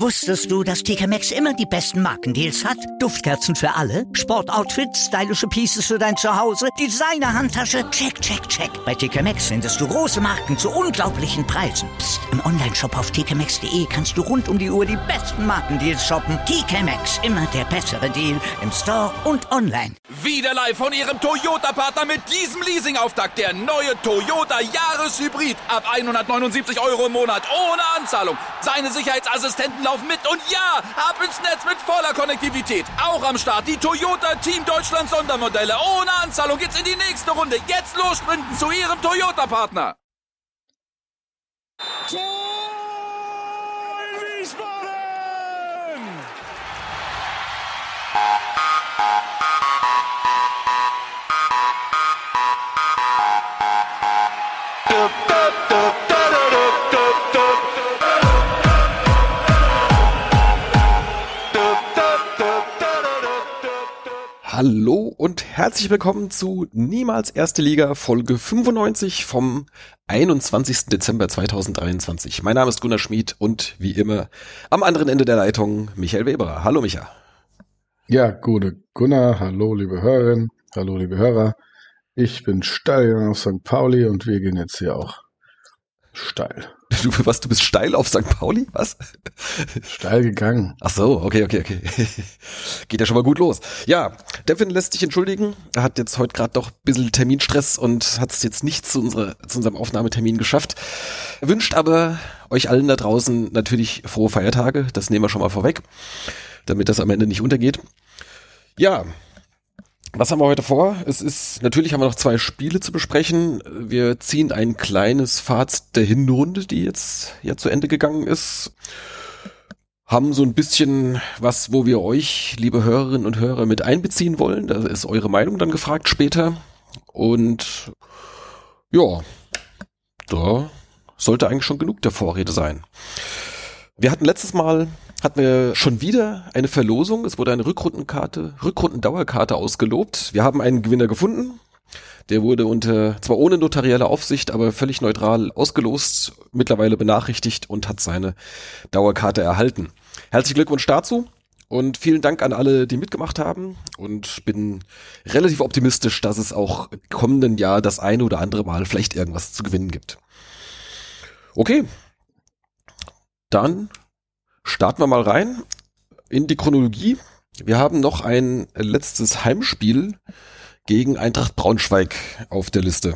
Wusstest du, dass TK Maxx immer die besten Markendeals hat? Duftkerzen für alle, Sportoutfits, stylische Pieces für dein Zuhause, Designer-Handtasche, check, check, check. Bei TK Maxx findest du große Marken zu unglaublichen Preisen. Psst. Im Onlineshop auf tkmaxx.de kannst du rund um die Uhr die besten Markendeals shoppen. TK Maxx, immer der bessere Deal im Store und online. Wieder live von Ihrem Toyota-Partner mit diesem Leasing-Auftakt. Der neue Toyota Jahreshybrid. Ab 179 € im Monat. Ohne Anzahlung. Seine Sicherheitsassistenten laufen mit. Und ja, ab ins Netz mit voller Konnektivität. Auch am Start die Toyota Team Deutschland Sondermodelle. Ohne Anzahlung geht's in die nächste Runde. Jetzt los sprinten zu Ihrem Toyota-Partner. Hallo und herzlich willkommen zu Niemals Erste Liga Folge 95 vom 21. Dezember 2023. Mein Name ist Gunnar Schmid und wie immer am anderen Ende der Leitung Michael Weber. Hallo Micha. Ja, gute Gunnar, hallo liebe Hörerinnen, hallo liebe Hörer. Ich bin steil auf St. Pauli und wir gehen jetzt hier auch steil. Du bist steil auf St. Pauli? Was? Steil gegangen. Ach so, okay. Geht ja schon mal gut los. Ja, Devin lässt sich entschuldigen. Er hat jetzt heute gerade doch ein bisschen Terminstress und hat es jetzt nicht zu unserem Aufnahmetermin geschafft. Er wünscht aber euch allen da draußen natürlich frohe Feiertage. Das nehmen wir schon mal vorweg, damit das am Ende nicht untergeht. Ja, was haben wir heute vor? Natürlich haben wir noch 2 Spiele zu besprechen. Wir ziehen ein kleines Fazit der Hinrunde, die jetzt ja zu Ende gegangen ist. Haben so ein bisschen was, wo wir euch, liebe Hörerinnen und Hörer, mit einbeziehen wollen. Da ist eure Meinung dann gefragt später. Und ja, da sollte eigentlich schon genug der Vorrede sein. Wir hatten letztes Mal schon wieder eine Verlosung. Es wurde eine Rückrundendauerkarte ausgelobt. Wir haben einen Gewinner gefunden. Der wurde zwar ohne notarielle Aufsicht, aber völlig neutral ausgelost, mittlerweile benachrichtigt und hat seine Dauerkarte erhalten. Herzlichen Glückwunsch dazu und vielen Dank an alle, die mitgemacht haben, und bin relativ optimistisch, dass es auch im kommenden Jahr das eine oder andere Mal vielleicht irgendwas zu gewinnen gibt. Okay, dann starten wir mal rein in die Chronologie. Wir haben noch ein letztes Heimspiel gegen Eintracht Braunschweig auf der Liste.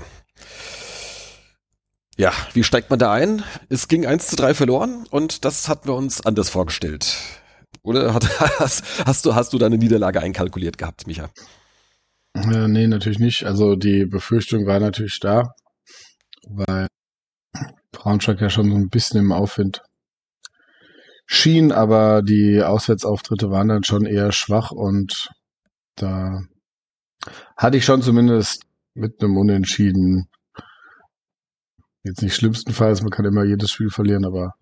Ja, wie steigt man da ein? Es ging 1:3 verloren und das hatten wir uns anders vorgestellt. Oder hast du da eine Niederlage einkalkuliert gehabt, Micha? Nee, natürlich nicht. Also die Befürchtung war natürlich da, weil Braunschweig ja schon so ein bisschen im Aufwind schien, aber die Auswärtsauftritte waren dann schon eher schwach und da hatte ich schon zumindest mit einem Unentschieden, jetzt nicht schlimmstenfalls, man kann immer jedes Spiel verlieren, aber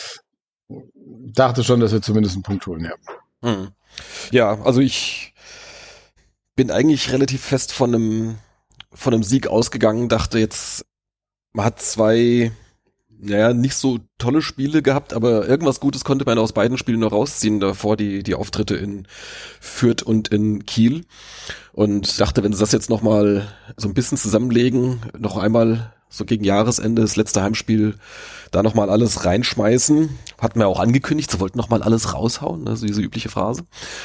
dachte schon, dass wir zumindest einen Punkt holen, ja. Ja, also ich bin eigentlich relativ fest von einem Sieg ausgegangen, dachte jetzt, man hat 2 nicht so tolle Spiele gehabt, aber irgendwas Gutes konnte man aus beiden Spielen noch rausziehen, davor die Auftritte in Fürth und in Kiel, und dachte, wenn sie das jetzt nochmal so ein bisschen zusammenlegen, noch einmal so gegen Jahresende, das letzte Heimspiel, da nochmal alles reinschmeißen, hatten wir auch angekündigt, sie wollten nochmal alles raushauen, also diese übliche Phrase.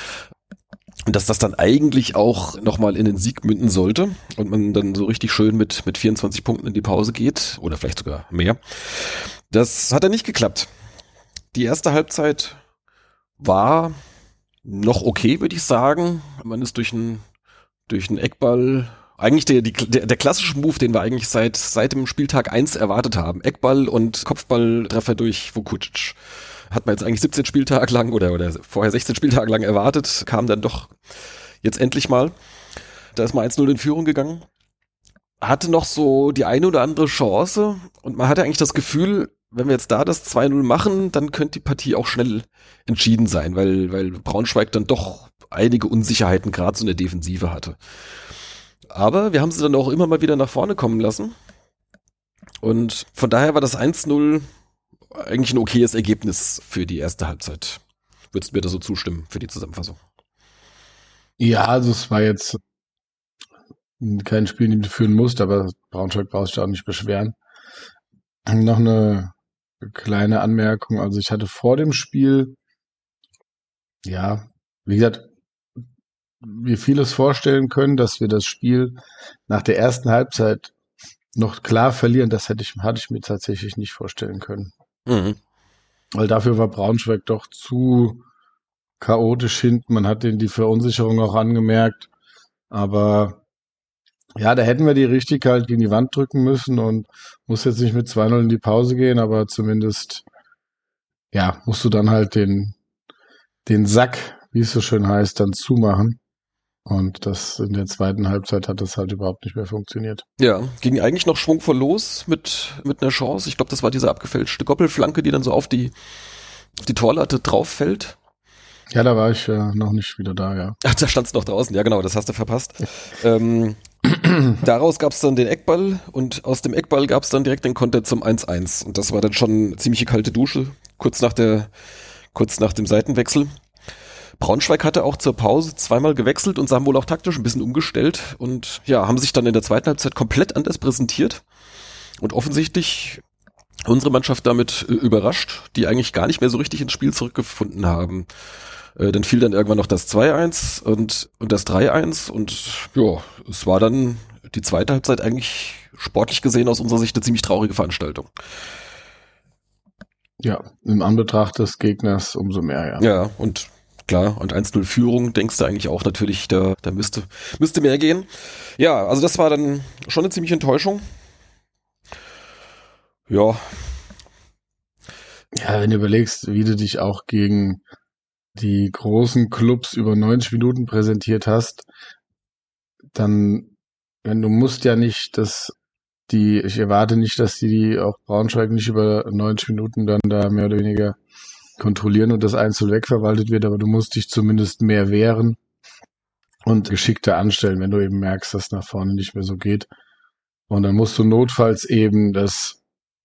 Und dass das dann eigentlich auch nochmal in den Sieg münden sollte und man dann so richtig schön mit 24 Punkten in die Pause geht oder vielleicht sogar mehr. Das hat dann nicht geklappt. Die erste Halbzeit war noch okay, würde ich sagen. Man ist durch einen Eckball, eigentlich der klassische Move, den wir eigentlich seit dem Spieltag 1 erwartet haben. Eckball und Kopfballtreffer durch Vukucic. Hat man jetzt eigentlich 17 Spieltage lang oder vorher 16 Spieltage lang erwartet, kam dann doch jetzt endlich mal. Da ist man 1:0 in Führung gegangen. Hatte noch so die eine oder andere Chance und man hatte eigentlich das Gefühl, wenn wir jetzt da das 2:0 machen, dann könnte die Partie auch schnell entschieden sein, weil Braunschweig dann doch einige Unsicherheiten gerade so in der Defensive hatte. Aber wir haben sie dann auch immer mal wieder nach vorne kommen lassen. Und von daher war das 1:0 eigentlich ein okayes Ergebnis für die erste Halbzeit. Würdest du mir da so zustimmen für die Zusammenfassung? Ja, also es war jetzt kein Spiel, den du führen musst, aber Braunschweig brauchst du auch nicht beschweren. Noch eine kleine Anmerkung. Also ich hatte vor dem Spiel, ja, wie gesagt, mir vieles vorstellen können, dass wir das Spiel nach der ersten Halbzeit noch klar verlieren. Das hatte ich mir tatsächlich nicht vorstellen können. Mhm. Weil dafür war Braunschweig doch zu chaotisch hinten. Man hat denen die Verunsicherung auch angemerkt. Aber ja, da hätten wir die richtig halt gegen die Wand drücken müssen und muss jetzt nicht mit 2-0 in die Pause gehen, aber zumindest, ja, musst du dann halt den Sack, wie es so schön heißt, dann zumachen. Und das in der zweiten Halbzeit hat das halt überhaupt nicht mehr funktioniert. Ja, ging eigentlich noch schwungvoll los mit einer Chance. Ich glaube, das war diese abgefälschte Doppelflanke, die dann so auf die Torlatte drauf fällt. Ja, da war ich noch nicht wieder da, ja. Ach, da stand's noch draußen. Ja, genau, das hast du verpasst. Daraus gab's dann den Eckball und aus dem Eckball gab's dann direkt den Konter zum 1-1. Und das war dann schon eine ziemliche kalte Dusche, kurz nach dem Seitenwechsel. Braunschweig hatte auch zur Pause zweimal gewechselt und sie haben wohl auch taktisch ein bisschen umgestellt und ja, haben sich dann in der zweiten Halbzeit komplett anders präsentiert und offensichtlich unsere Mannschaft damit überrascht, die eigentlich gar nicht mehr so richtig ins Spiel zurückgefunden haben. Dann fiel dann irgendwann noch das 2-1 und das 3-1 und ja, es war dann die zweite Halbzeit eigentlich sportlich gesehen aus unserer Sicht eine ziemlich traurige Veranstaltung. Ja, im Anbetracht des Gegners umso mehr, ja. Ja, und klar, und 1-0 Führung denkst du eigentlich auch natürlich, da müsste mehr gehen. Ja, also das war dann schon eine ziemliche Enttäuschung. Ja. Ja, wenn du überlegst, wie du dich auch gegen die großen Clubs über 90 Minuten präsentiert hast, dann, wenn du musst ja nicht, ich erwarte nicht, dass die auch Braunschweig nicht über 90 Minuten dann da mehr oder weniger kontrollieren und das 1-0 wegverwaltet wird, aber du musst dich zumindest mehr wehren und geschickter anstellen, wenn du eben merkst, dass nach vorne nicht mehr so geht. Und dann musst du notfalls eben das,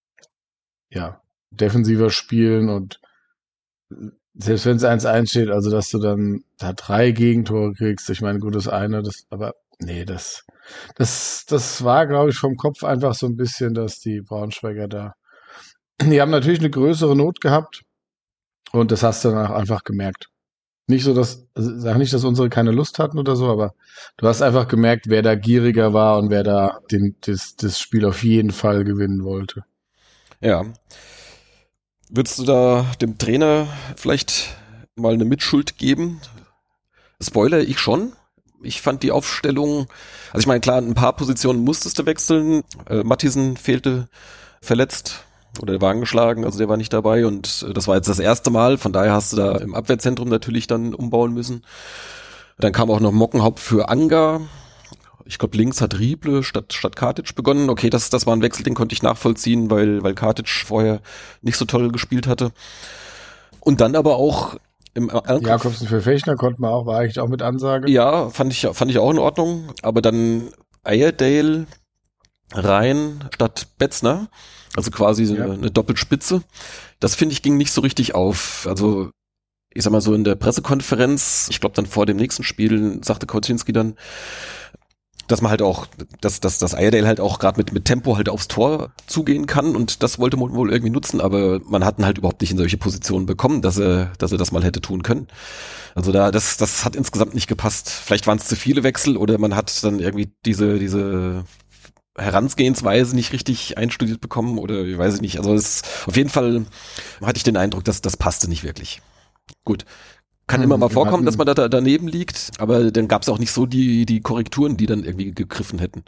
ja, defensiver spielen und selbst wenn es 1-1 steht, also dass du dann da 3 Gegentore kriegst, ich meine, gut, das eine, aber nee, das war, glaube ich, vom Kopf einfach so ein bisschen, dass die Braunschweiger die haben natürlich eine größere Not gehabt und das hast du dann auch einfach gemerkt. Nicht so, sag nicht, dass unsere keine Lust hatten oder so, aber du hast einfach gemerkt, wer da gieriger war und wer da das Spiel auf jeden Fall gewinnen wollte. Ja. Würdest du da dem Trainer vielleicht mal eine Mitschuld geben? Spoiler, ich schon. Ich fand die Aufstellung, also ich meine, klar, ein paar Positionen musstest du wechseln. Mattisen fehlte verletzt oder der war angeschlagen, also der war nicht dabei und das war jetzt das erste Mal, von daher hast du da im Abwehrzentrum natürlich dann umbauen müssen. Dann kam auch noch Mockenhaupt für Anga. Ich glaube, links hat Rieble statt Kartic begonnen. Okay, das war ein Wechsel, den konnte ich nachvollziehen, weil Kartic vorher nicht so toll gespielt hatte. Und dann aber auch im Angriff. Jakobsen für Fechner war eigentlich auch mit Ansage. Ja, fand ich auch in Ordnung. Aber dann Iredale rein statt Betzner. Also quasi eine Doppelspitze. Das finde ich ging nicht so richtig auf. Also ich sag mal so in der Pressekonferenz, ich glaube dann vor dem nächsten Spiel sagte Kocinski dann, dass man halt auch, dass Iredale halt auch gerade mit Tempo halt aufs Tor zugehen kann und das wollte man wohl irgendwie nutzen, aber man hat ihn halt überhaupt nicht in solche Positionen bekommen, dass er das mal hätte tun können. Also das hat insgesamt nicht gepasst. Vielleicht waren es zu viele Wechsel oder man hat dann irgendwie diese Herangehensweise nicht richtig einstudiert bekommen oder ich weiß nicht. Also auf jeden Fall hatte ich den Eindruck, dass das passte nicht wirklich. Gut. Kann immer mal vorkommen, dass man da daneben liegt, aber dann gab es auch nicht so die Korrekturen, die dann irgendwie gegriffen hätten.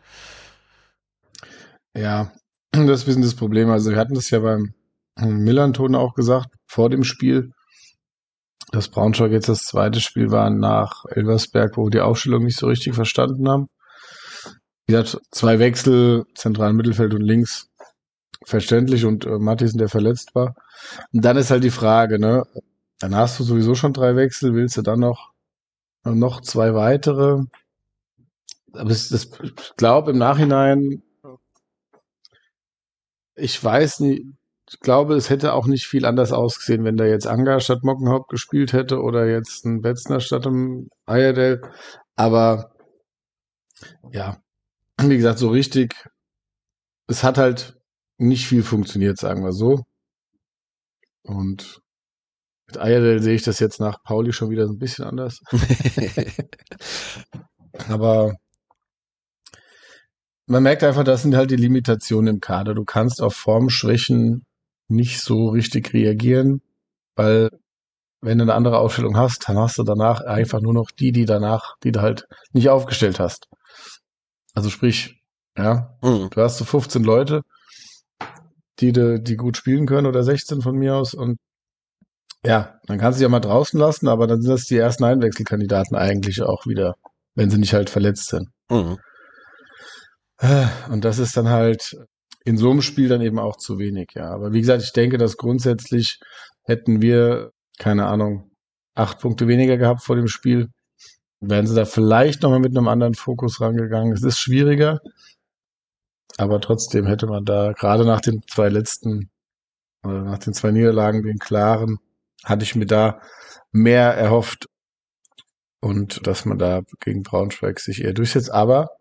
Ja, das ist ein bisschen das Problem. Also wir hatten das ja beim Millanton auch gesagt, vor dem Spiel, dass Braunschweig jetzt das zweite Spiel war nach Elversberg, wo wir die Aufstellung nicht so richtig verstanden haben. Wie gesagt, 2 Wechsel, zentralen Mittelfeld und links, verständlich und Mattisen, der verletzt war. Und dann ist halt die Frage, ne? Dann hast du sowieso schon 3 Wechsel, willst du dann noch 2 weitere? Aber ich glaube im Nachhinein, ich weiß nicht, ich glaube, es hätte auch nicht viel anders ausgesehen, wenn da jetzt Anga statt Mockenhaupt gespielt hätte oder jetzt ein Betzner statt einem Ayerdel. Aber ja, wie gesagt, so richtig, es hat halt nicht viel funktioniert, sagen wir so. Und mit Ayerdel sehe ich das jetzt nach Pauli schon wieder so ein bisschen anders. Aber man merkt einfach, das sind halt die Limitationen im Kader. Du kannst auf Formschwächen nicht so richtig reagieren, weil wenn du eine andere Aufstellung hast, dann hast du danach einfach nur noch die du halt nicht aufgestellt hast. Also sprich, ja, du hast so 15 Leute, die gut spielen können oder 16 von mir aus und ja, dann kannst du sie ja mal draußen lassen, aber dann sind das die ersten Einwechselkandidaten eigentlich auch wieder, wenn sie nicht halt verletzt sind. Und das ist dann halt in so einem Spiel dann eben auch zu wenig, ja. Aber wie gesagt, ich denke, dass grundsätzlich hätten wir, keine Ahnung, 8 Punkte weniger gehabt vor dem Spiel, wären sie da vielleicht nochmal mit einem anderen Fokus rangegangen. Es ist schwieriger, aber trotzdem hätte man da, gerade nach den 2 Niederlagen, den klaren, hatte ich mir da mehr erhofft und dass man da gegen Braunschweig sich eher durchsetzt. Aber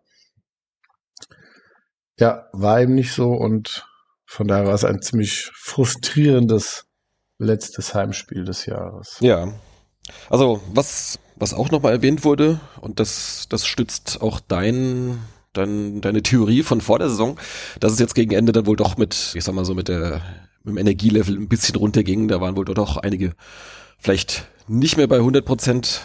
ja, war eben nicht so und von daher war es ein ziemlich frustrierendes letztes Heimspiel des Jahres. Ja, also was auch nochmal erwähnt wurde und das stützt auch deine Theorie von vor der Saison, dass es jetzt gegen Ende dann wohl doch mit dem Energielevel ein bisschen runterging. Da waren wohl doch einige vielleicht nicht mehr bei 100%.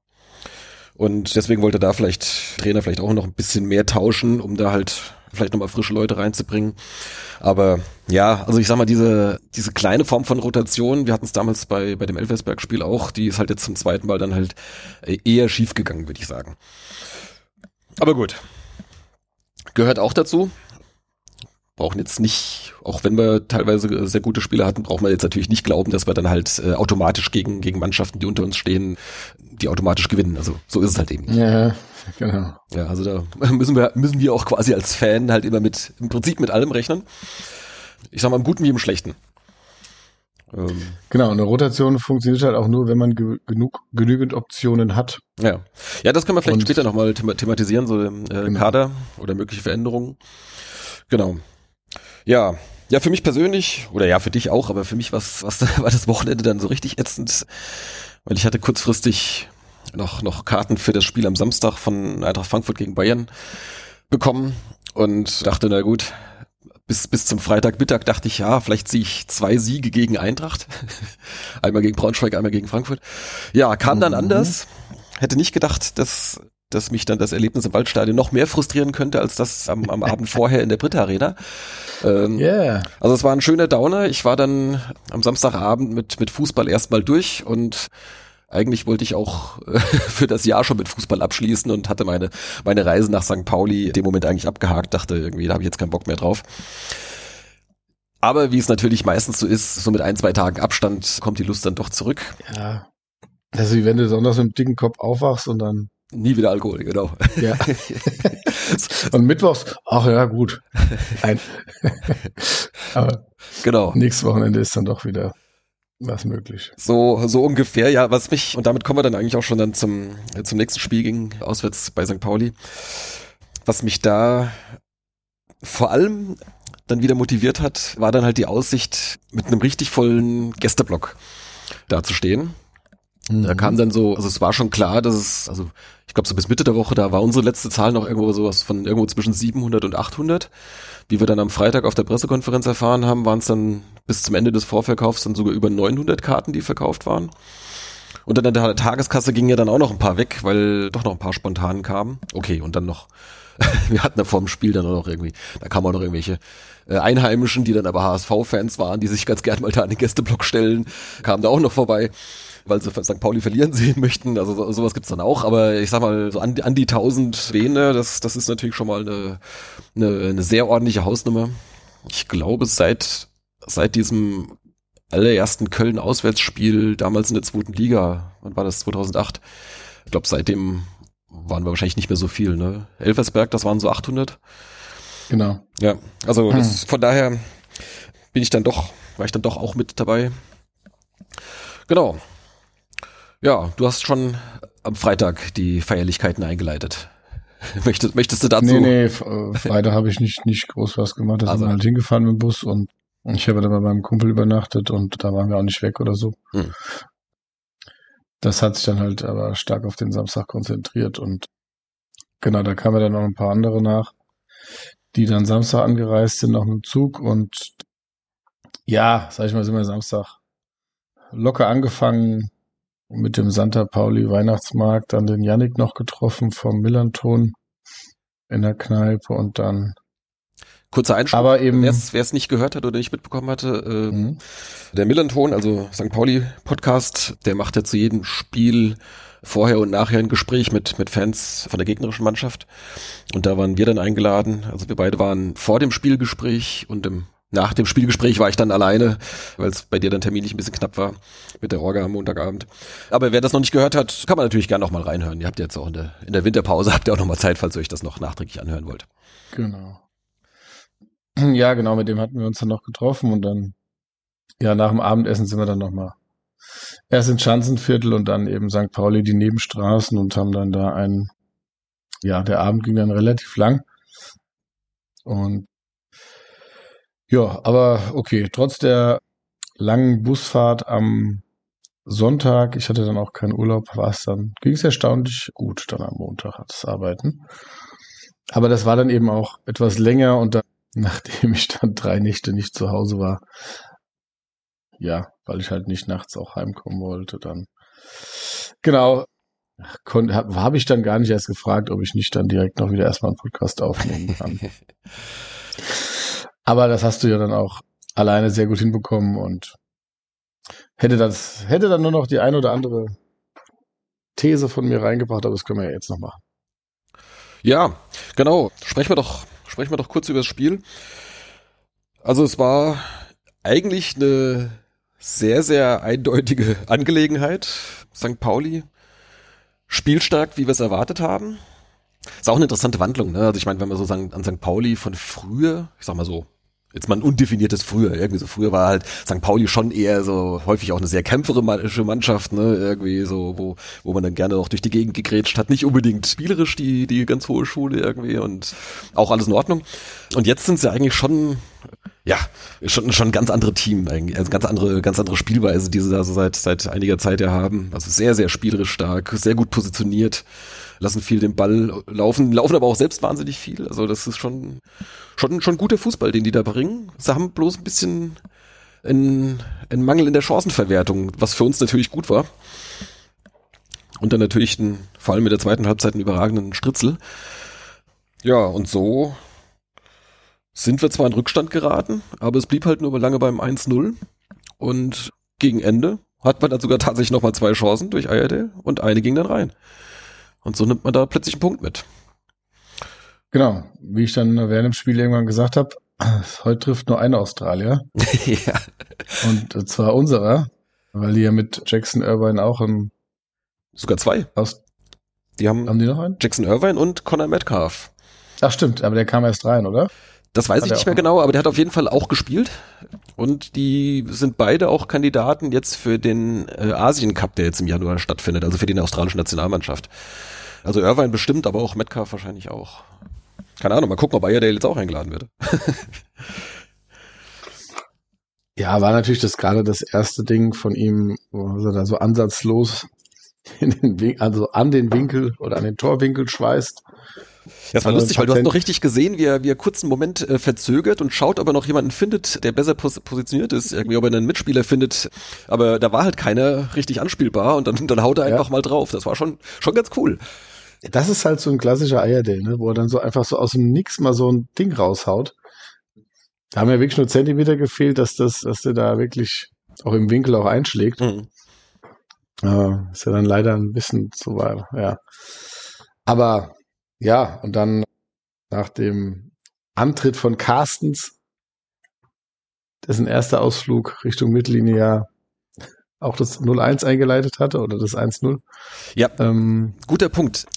Und deswegen wollte da Trainer vielleicht auch noch ein bisschen mehr tauschen, um da halt vielleicht nochmal frische Leute reinzubringen. Aber ja, also ich sag mal, diese kleine Form von Rotation, wir hatten es damals bei dem Elversberg-Spiel auch, die ist halt jetzt zum zweiten Mal dann halt eher schief gegangen, würde ich sagen. Aber gut. Gehört auch dazu. Brauchen jetzt nicht, auch wenn wir teilweise sehr gute Spieler hatten, brauchen wir jetzt natürlich nicht glauben, dass wir dann halt automatisch gegen Mannschaften, die unter uns stehen, die automatisch gewinnen. Also so ist es halt eben nicht. Ja, genau. Ja, also da müssen wir auch quasi als Fan halt immer im Prinzip mit allem rechnen. Ich sag mal, im Guten wie im Schlechten. Genau, eine Rotation funktioniert halt auch nur, wenn man genügend Optionen hat. Ja, das können wir vielleicht später nochmal thematisieren, so genau. Kader oder mögliche Veränderungen. Genau. Ja, für mich persönlich, oder ja, für dich auch, aber für mich war das Wochenende dann so richtig ätzend, weil ich hatte kurzfristig noch Karten für das Spiel am Samstag von Eintracht Frankfurt gegen Bayern bekommen und dachte, na gut, bis zum Freitagmittag dachte ich, ja, vielleicht ziehe ich 2 Siege gegen Eintracht. Einmal gegen Braunschweig, einmal gegen Frankfurt. Ja, kam dann anders. Hätte nicht gedacht, dass mich dann das Erlebnis im Waldstadion noch mehr frustrieren könnte, als das am Abend vorher in der Britta Arena. Also es war ein schöner Downer. Ich war dann am Samstagabend mit Fußball erstmal durch und eigentlich wollte ich auch für das Jahr schon mit Fußball abschließen und hatte meine Reise nach St. Pauli in dem Moment eigentlich abgehakt, dachte irgendwie, da habe ich jetzt keinen Bock mehr drauf. Aber wie es natürlich meistens so ist, so mit 1-2 Tagen Abstand kommt die Lust dann doch zurück. Ja, also wie wenn du sonntags mit dem dicken Kopf aufwachst und dann nie wieder Alkohol, genau. Ja. Und mittwochs, ach ja, gut. Nein. Aber genau. Nächstes Wochenende ist dann doch wieder was möglich. So ungefähr, ja, und damit kommen wir dann eigentlich auch schon dann zum nächsten Spiel auswärts bei St. Pauli. Was mich da vor allem dann wieder motiviert hat, war dann halt die Aussicht, mit einem richtig vollen Gästeblock dazustehen. Da kam dann so, also es war schon klar, dass ich glaube so bis Mitte der Woche, da war unsere letzte Zahl noch irgendwo zwischen 700 und 800. Wie wir dann am Freitag auf der Pressekonferenz erfahren haben, waren es dann bis zum Ende des Vorverkaufs dann sogar über 900 Karten, die verkauft waren. Und dann in der Tageskasse gingen ja dann auch noch ein paar weg, weil doch noch ein paar spontan kamen. Okay, und dann noch, wir hatten da vor dem Spiel dann auch noch irgendwie, da kamen auch noch irgendwelche Einheimischen, die dann aber HSV-Fans waren, die sich ganz gern mal da an den Gästeblock stellen, kamen da auch noch vorbei, weil sie St. Pauli verlieren sehen möchten. Also sowas gibt's dann auch. Aber ich sag mal, so an die 1000 Vene, das ist natürlich schon mal eine sehr ordentliche Hausnummer. Ich glaube, seit diesem allerersten Köln-Auswärtsspiel, damals in der 2. Liga, wann war das, 2008? Ich glaube, seitdem waren wir wahrscheinlich nicht mehr so viel, ne? Elversberg, das waren so 800. Genau. Ja, also von daher bin ich dann doch war ich dann doch auch mit dabei. Genau. Ja, du hast schon am Freitag die Feierlichkeiten eingeleitet. Möchtest du dazu? Nee, Freitag habe ich nicht groß was gemacht. Da sind wir halt hingefahren mit dem Bus und ich habe dann bei meinem Kumpel übernachtet und da waren wir auch nicht weg oder so. Das hat sich dann halt aber stark auf den Samstag konzentriert und genau, da kamen dann noch ein paar andere nach, die dann Samstag angereist sind, noch mit dem Zug und ja, sag ich mal, sind wir Samstag locker angefangen mit dem Santa Pauli Weihnachtsmarkt, dann den Yannick noch getroffen vom Millanton in der Kneipe und dann kurzer Einschub, aber eben, wer es nicht gehört hat oder nicht mitbekommen hatte, der Millanton, also St. Pauli Podcast, der macht ja zu jedem Spiel vorher und nachher ein Gespräch mit Fans von der gegnerischen Mannschaft und da waren wir dann eingeladen, also wir beide waren vor dem Spielgespräch und nach dem Spielgespräch war ich dann alleine, weil es bei dir dann terminlich ein bisschen knapp war mit der Orga am Montagabend. Aber wer das noch nicht gehört hat, kann man natürlich gerne noch mal reinhören. Ihr habt jetzt auch in der Winterpause, habt ihr auch noch mal Zeit, falls ihr euch das noch nachträglich anhören wollt. Genau. Ja, genau, mit dem hatten wir uns dann noch getroffen und dann, ja, nach dem Abendessen sind wir dann noch mal erst in Schanzenviertel und dann eben St. Pauli die Nebenstraßen und haben dann da der Abend ging dann relativ lang und ja, aber okay, trotz der langen Busfahrt am Sonntag, ich hatte dann auch keinen Urlaub, ging es erstaunlich gut dann am Montag, das Arbeiten. Aber das war dann eben auch etwas länger und dann, nachdem ich dann 3 Nächte nicht zu Hause war, ja, weil ich halt nicht nachts auch heimkommen wollte, dann, genau, habe ich dann gar nicht erst gefragt, ob ich nicht dann direkt noch wieder erstmal einen Podcast aufnehmen kann. Aber das hast du ja dann auch alleine sehr gut hinbekommen und hätte dann nur noch die ein oder andere These von mir reingebracht, aber das können wir ja jetzt noch machen. Ja, genau. Sprechen wir doch kurz über das Spiel. Also es war eigentlich eine sehr, sehr eindeutige Angelegenheit. St. Pauli spielstark, wie wir es erwartet haben. Ist auch eine interessante Wandlung, ne? Also ich meine, wenn wir so sagen, an St. Pauli von früher, ich sag mal so, jetzt mal ein undefiniertes Früher, irgendwie so früher war halt St. Pauli schon eher so häufig auch eine sehr kämpferische Mannschaft, ne, irgendwie so, wo man dann gerne auch durch die Gegend gegrätscht hat, nicht unbedingt spielerisch die ganz hohe Schule irgendwie und auch alles in Ordnung. Und jetzt sind sie eigentlich schon ein ganz andere Team eigentlich, also ganz andere Spielweise, die sie da so seit einiger Zeit ja haben. Also sehr, sehr spielerisch stark, sehr gut positioniert, lassen viel den Ball laufen aber auch selbst wahnsinnig viel. Also das ist schon guter Fußball, den die da bringen. Sie haben bloß ein bisschen einen Mangel in der Chancenverwertung, was für uns natürlich gut war. Und dann natürlich vor allem mit der zweiten Halbzeit einen überragenden Stritzel. Ja, und so sind wir zwar in Rückstand geraten, aber es blieb halt nur lange beim 1-0. Und gegen Ende hat man dann sogar tatsächlich nochmal 2 Chancen durch Ayerdale und eine ging dann rein. Und so nimmt man da plötzlich einen Punkt mit. Genau, wie ich dann während dem Spiel irgendwann gesagt habe, heute trifft nur ein Australier. Ja. Und zwar unserer, weil die ja mit Jackson Irvine auch sogar 2. Haben die noch einen? Jackson Irvine und Connor Metcalf. Ach stimmt, aber der kam erst rein, oder? Das weiß ich nicht mehr genau, aber der hat auf jeden Fall auch gespielt. Und die sind beide auch Kandidaten jetzt für den Asien Cup, der jetzt im Januar stattfindet, also für die australische Nationalmannschaft. Also Irvine bestimmt, aber auch Metcalf wahrscheinlich auch. Keine Ahnung, mal gucken, ob Ayerdale jetzt auch eingeladen wird. Ja, war natürlich gerade das erste Ding von ihm, wo er da so ansatzlos an den Winkel oder an den Torwinkel schweißt. Das war lustig, weil du hast noch richtig gesehen, wie er kurz einen Moment verzögert und schaut, ob er noch jemanden findet, der besser positioniert ist, irgendwie, ob er einen Mitspieler findet. Aber da war halt keiner richtig anspielbar und dann haut er einfach mal drauf. Das war schon ganz cool. Das ist halt so ein klassischer Ayerdale, ne, wo er dann so einfach so aus dem Nix mal so ein Ding raushaut. Da haben ja wirklich nur Zentimeter gefehlt, dass der da wirklich auch im Winkel auch einschlägt. Mhm. Ist ja dann leider ein bisschen zu weit, ja. Aber ja, und dann nach dem Antritt von Carstens, dessen erster Ausflug Richtung Mittellinie ja auch das 0-1 eingeleitet hatte oder das 1-0. Ja, guter Punkt.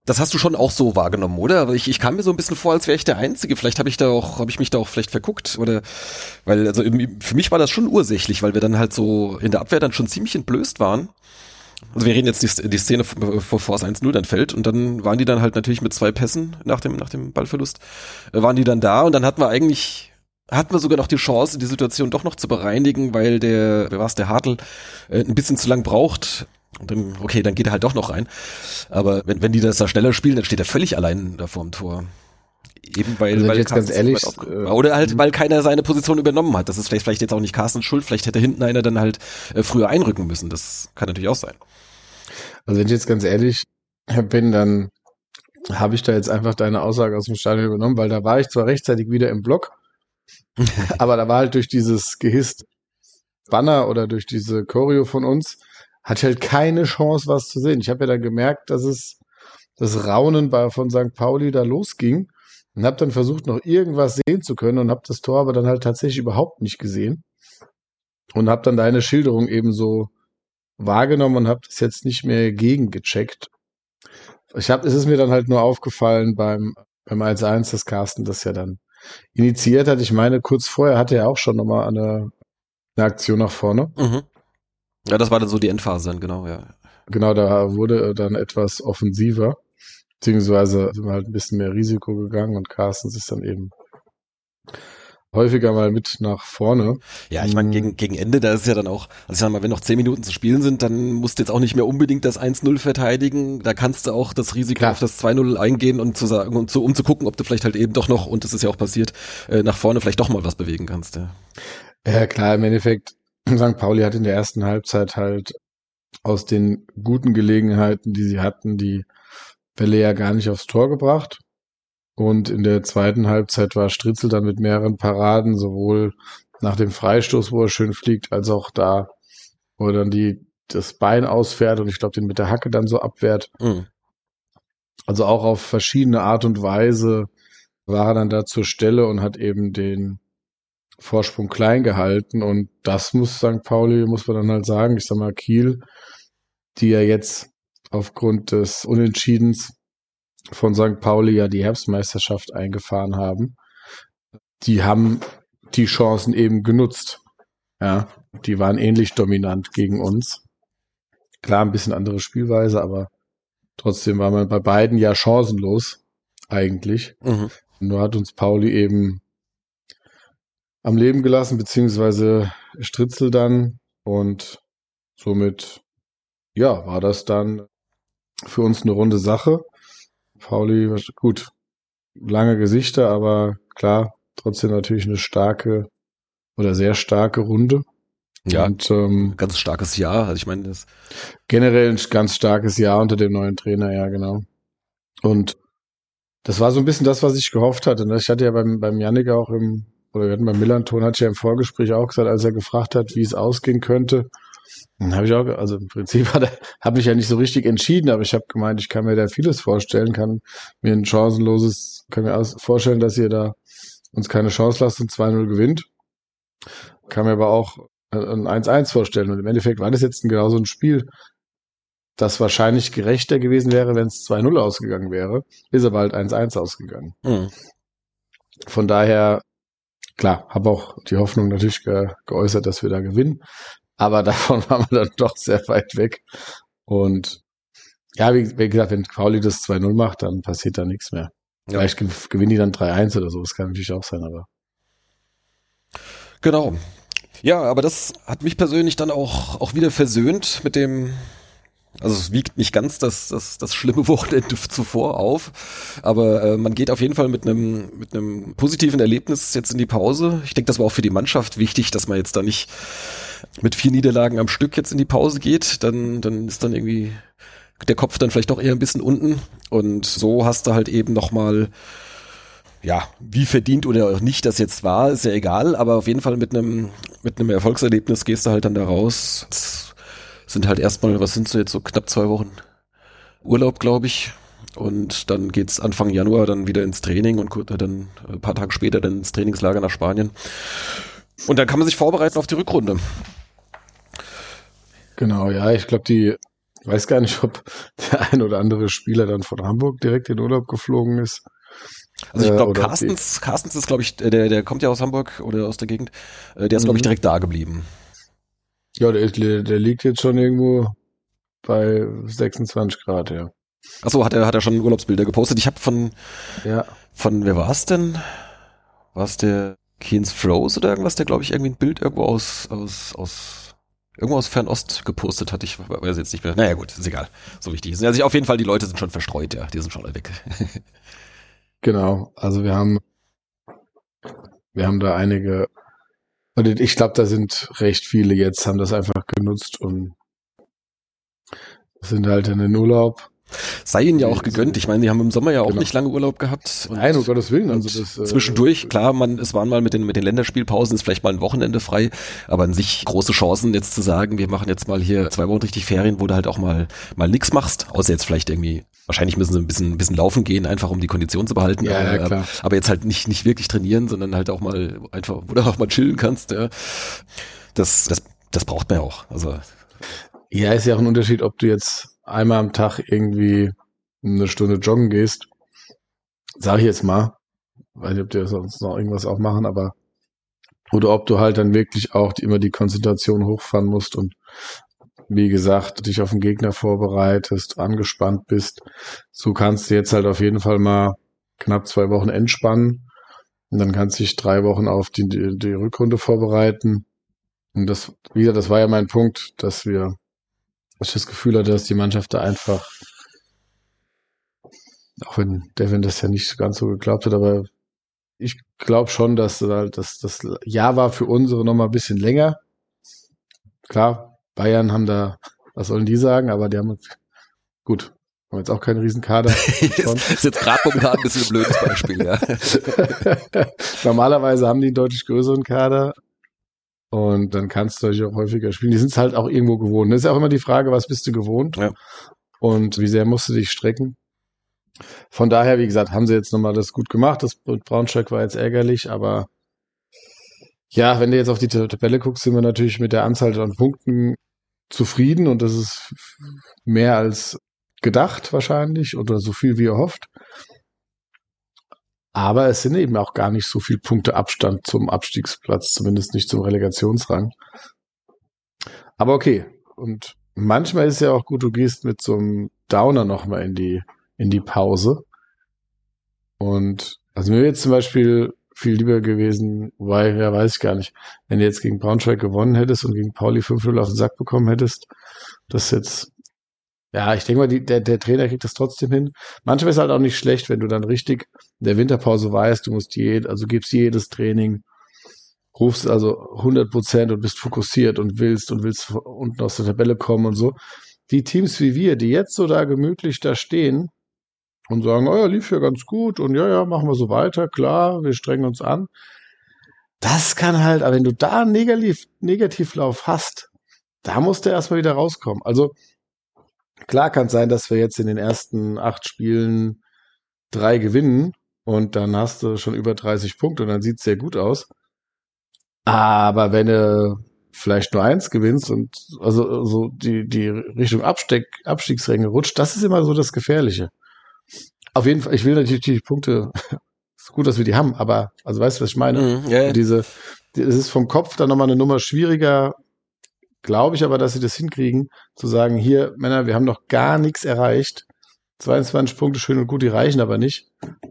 Das hast du schon auch so wahrgenommen, oder? Aber ich kam mir so ein bisschen vor, als wäre ich der Einzige. Vielleicht habe ich mich da auch vielleicht verguckt, oder, weil, also für mich war das schon ursächlich, weil wir dann halt so in der Abwehr dann schon ziemlich entblößt waren. Also wir reden jetzt die Szene, bevor es 1-0 dann fällt, und dann waren die dann halt natürlich mit 2 Pässen nach dem Ballverlust, waren die dann da, und dann hatten wir sogar noch die Chance, die Situation doch noch zu bereinigen, weil der Hartl ein bisschen zu lang braucht. Und dann, okay, dann geht er halt doch noch rein. Aber wenn die das da schneller spielen, dann steht er völlig allein da vorm Tor. Eben weil jetzt ganz ehrlich, oder halt, weil keiner seine Position übernommen hat. Das ist vielleicht jetzt auch nicht Carstens Schuld. Vielleicht hätte hinten einer dann halt früher einrücken müssen. Das kann natürlich auch sein. Also wenn ich jetzt ganz ehrlich bin, dann habe ich da jetzt einfach deine Aussage aus dem Stadion übernommen, weil da war ich zwar rechtzeitig wieder im Block, aber da war halt durch dieses gehisst Banner oder durch diese Choreo von uns, hatte ich halt keine Chance, was zu sehen. Ich habe ja dann gemerkt, dass das Raunen von St. Pauli da losging, und habe dann versucht, noch irgendwas sehen zu können, und habe das Tor aber dann halt tatsächlich überhaupt nicht gesehen und habe dann deine Schilderung eben so wahrgenommen und habe das jetzt nicht mehr gegengecheckt. Es ist mir dann halt nur aufgefallen beim 1-1, dass Carsten das ja dann initiiert hat. Ich meine, kurz vorher hatte er auch schon nochmal eine Aktion nach vorne. Mhm. Ja, das war dann so die Endphase dann, genau, ja. Genau, da wurde dann etwas offensiver, beziehungsweise sind wir halt ein bisschen mehr Risiko gegangen, und Carstens ist dann eben häufiger mal mit nach vorne. Ja, ich meine, gegen Ende, da ist ja dann auch, also ich sag mal, wenn noch 10 Minuten zu spielen sind, dann musst du jetzt auch nicht mehr unbedingt das 1-0 verteidigen. Da kannst du auch das Risiko auf das 2-0 eingehen und zu sagen, um zu gucken, ob du vielleicht halt eben doch noch, und das ist ja auch passiert, nach vorne vielleicht doch mal was bewegen kannst. Ja, klar, im Endeffekt, St. Pauli hat in der ersten Halbzeit halt aus den guten Gelegenheiten, die sie hatten, die Bälle ja gar nicht aufs Tor gebracht. Und in der zweiten Halbzeit war Stritzel dann mit mehreren Paraden, sowohl nach dem Freistoß, wo er schön fliegt, als auch da, wo er dann das Bein ausfährt und ich glaube, den mit der Hacke dann so abwehrt. Mhm. Also auch auf verschiedene Art und Weise war er dann da zur Stelle und hat eben den Vorsprung klein gehalten, und das muss man dann halt sagen. Ich sag mal, Kiel, die ja jetzt aufgrund des Unentschiedens von St. Pauli ja die Herbstmeisterschaft eingefahren haben, die haben die Chancen eben genutzt. Ja, die waren ähnlich dominant gegen uns. Klar, ein bisschen andere Spielweise, aber trotzdem war man bei beiden ja chancenlos, eigentlich. Mhm. Nur hat uns Pauli eben am Leben gelassen, beziehungsweise Stritzel dann, und somit, ja, war das dann für uns eine runde Sache. Pauli, gut, lange Gesichter, aber klar, trotzdem natürlich eine starke oder sehr starke Runde. Ja, und ganz starkes Jahr. Also ich meine, das generell ein ganz starkes Jahr unter dem neuen Trainer, ja, genau. Und das war so ein bisschen das, was ich gehofft hatte. Ich hatte ja beim Jannik auch wir hatten beim Millanton, hatte ich ja im Vorgespräch auch gesagt, als er gefragt hat, wie es ausgehen könnte, dann habe ich auch, also im Prinzip habe ich ja nicht so richtig entschieden, aber ich habe gemeint, ich kann mir da vieles vorstellen, kann mir vorstellen, dass ihr da uns keine Chance lasst und 2-0 gewinnt. Kann mir aber auch ein 1-1 vorstellen. Und im Endeffekt war das jetzt genauso ein Spiel, das wahrscheinlich gerechter gewesen wäre, wenn es 2-0 ausgegangen wäre, ist aber halt 1-1 ausgegangen. Mhm. Von daher, klar, habe auch die Hoffnung natürlich geäußert, dass wir da gewinnen. Aber davon waren wir dann doch sehr weit weg. Und ja, wie gesagt, wenn Pauli das 2-0 macht, dann passiert da nichts mehr. Ja. Vielleicht gewinnen die dann 3-1 oder so. Das kann natürlich auch sein, aber. Genau. Ja, aber das hat mich persönlich dann auch wieder versöhnt mit dem. Also es wiegt nicht ganz das schlimme Wochenende zuvor auf, aber man geht auf jeden Fall mit einem positiven Erlebnis jetzt in die Pause. Ich denke, das war auch für die Mannschaft wichtig, dass man jetzt da nicht mit 4 Niederlagen am Stück jetzt in die Pause geht. Dann ist dann irgendwie der Kopf dann vielleicht doch eher ein bisschen unten, und so hast du halt eben nochmal, ja, wie verdient oder auch nicht das jetzt war, ist ja egal, aber auf jeden Fall mit einem Erfolgserlebnis gehst du halt dann da raus. Sind halt erstmal, was sind so jetzt, so knapp 2 Wochen Urlaub, glaube ich. Und dann geht's Anfang Januar dann wieder ins Training und dann ein paar Tage später dann ins Trainingslager nach Spanien. Und dann kann man sich vorbereiten auf die Rückrunde. Genau, ja, ich glaube, die Weiß gar nicht, ob der ein oder andere Spieler dann von Hamburg direkt in Urlaub geflogen ist. Also ich glaube, Carstens ist, glaube ich, der kommt ja aus Hamburg oder aus der Gegend, der ist, glaube ich, direkt da geblieben. Ja, der liegt jetzt schon irgendwo bei 26 Grad, ja. Achso, hat er schon Urlaubsbilder gepostet. Ich habe von wer war es denn? War es der Keens Froze oder irgendwas, der, glaube ich, irgendwie ein Bild irgendwo irgendwo aus Fernost gepostet hat. Ich weiß jetzt nicht mehr. Naja, gut, ist egal. So wichtig ist. Also auf jeden Fall, die Leute sind schon verstreut, ja. Die sind schon alle weg. Genau. Also wir haben da einige, und ich glaube, da sind recht viele jetzt, haben das einfach genutzt und sind halt in den Urlaub. Sei ihnen ja auch gegönnt. Ich meine, die haben im Sommer ja auch nicht lange Urlaub gehabt. Und nein, um Gottes Willen. Also das, zwischendurch, klar, es waren mal mit den Länderspielpausen, ist vielleicht mal ein Wochenende frei, aber an sich große Chancen jetzt zu sagen, wir machen jetzt mal hier 2 Wochen richtig Ferien, wo du halt auch mal nichts machst, außer jetzt vielleicht irgendwie, wahrscheinlich müssen sie ein bisschen laufen gehen, einfach um die Kondition zu behalten. Ja, klar. Aber jetzt halt nicht wirklich trainieren, sondern halt auch mal einfach, wo du auch mal chillen kannst. Ja. Das braucht man ja auch. Also ja, ist ja auch ein Unterschied, ob du jetzt einmal am Tag irgendwie eine Stunde joggen gehst, sag ich jetzt mal, weiß nicht, ob die sonst noch irgendwas auch machen, aber oder ob du halt dann wirklich auch immer die Konzentration hochfahren musst und wie gesagt, dich auf den Gegner vorbereitest, angespannt bist. So kannst du jetzt halt auf jeden Fall mal knapp 2 Wochen entspannen und dann kannst du dich 3 Wochen auf die Rückrunde vorbereiten. Und das war ja mein Punkt, dass ich das Gefühl hatte, dass die Mannschaft da einfach, auch wenn Devin das ja nicht ganz so geglaubt hat, aber ich glaube schon, dass das Jahr war für unsere noch mal ein bisschen länger. Klar, Bayern haben da, was sollen die sagen, aber die haben jetzt auch keinen Riesenkader. ist jetzt gerade momentan ein bisschen ein blödes Beispiel, ja. Normalerweise haben die einen deutlich größeren Kader. Und dann kannst du euch auch häufiger spielen. Die sind es halt auch irgendwo gewohnt. Das ist ja auch immer die Frage, was bist du gewohnt? Ja. Und wie sehr musst du dich strecken? Von daher, wie gesagt, haben sie jetzt nochmal das gut gemacht. Das mit Braunschweig war jetzt ärgerlich, aber ja, wenn du jetzt auf die Tabelle guckst, sind wir natürlich mit der Anzahl an Punkten zufrieden und das ist mehr als gedacht wahrscheinlich oder so viel wie erhofft. Aber es sind eben auch gar nicht so viel Punkte Abstand zum Abstiegsplatz, zumindest nicht zum Relegationsrang. Aber okay. Und manchmal ist es ja auch gut, du gehst mit so einem Downer nochmal in die Pause. Und also mir wäre jetzt zum Beispiel viel lieber gewesen, weil, ja, weiß ich gar nicht, wenn du jetzt gegen Braunschweig gewonnen hättest und gegen Pauli 5-0 auf den Sack bekommen hättest, das jetzt, ja, ich denke mal, der Trainer kriegt das trotzdem hin. Manchmal ist es halt auch nicht schlecht, wenn du dann richtig in der Winterpause weißt, du musst gibst jedes Training, rufst also 100% und bist fokussiert und willst unten aus der Tabelle kommen und so. Die Teams wie wir, die jetzt so da gemütlich da stehen und sagen, oh ja, lief ja ganz gut und ja, machen wir so weiter, klar, wir strengen uns an. Das kann halt, aber wenn du da einen Negativlauf hast, da musst du erstmal wieder rauskommen. Also klar kann es sein, dass wir jetzt in den ersten 8 Spielen 3 gewinnen und dann hast du schon über 30 Punkte und dann sieht es sehr gut aus. Aber wenn du vielleicht nur 1 gewinnst und also so die Richtung Abstiegsränge rutscht, das ist immer so das Gefährliche. Auf jeden Fall, ich will natürlich die Punkte, ist gut, dass wir die haben, aber, also weißt du, was ich meine? Yeah. Das ist vom Kopf dann nochmal eine Nummer schwieriger, glaube ich aber, dass sie das hinkriegen, zu sagen, hier, Männer, wir haben noch gar nichts erreicht. 22 Punkte, schön und gut, die reichen aber nicht.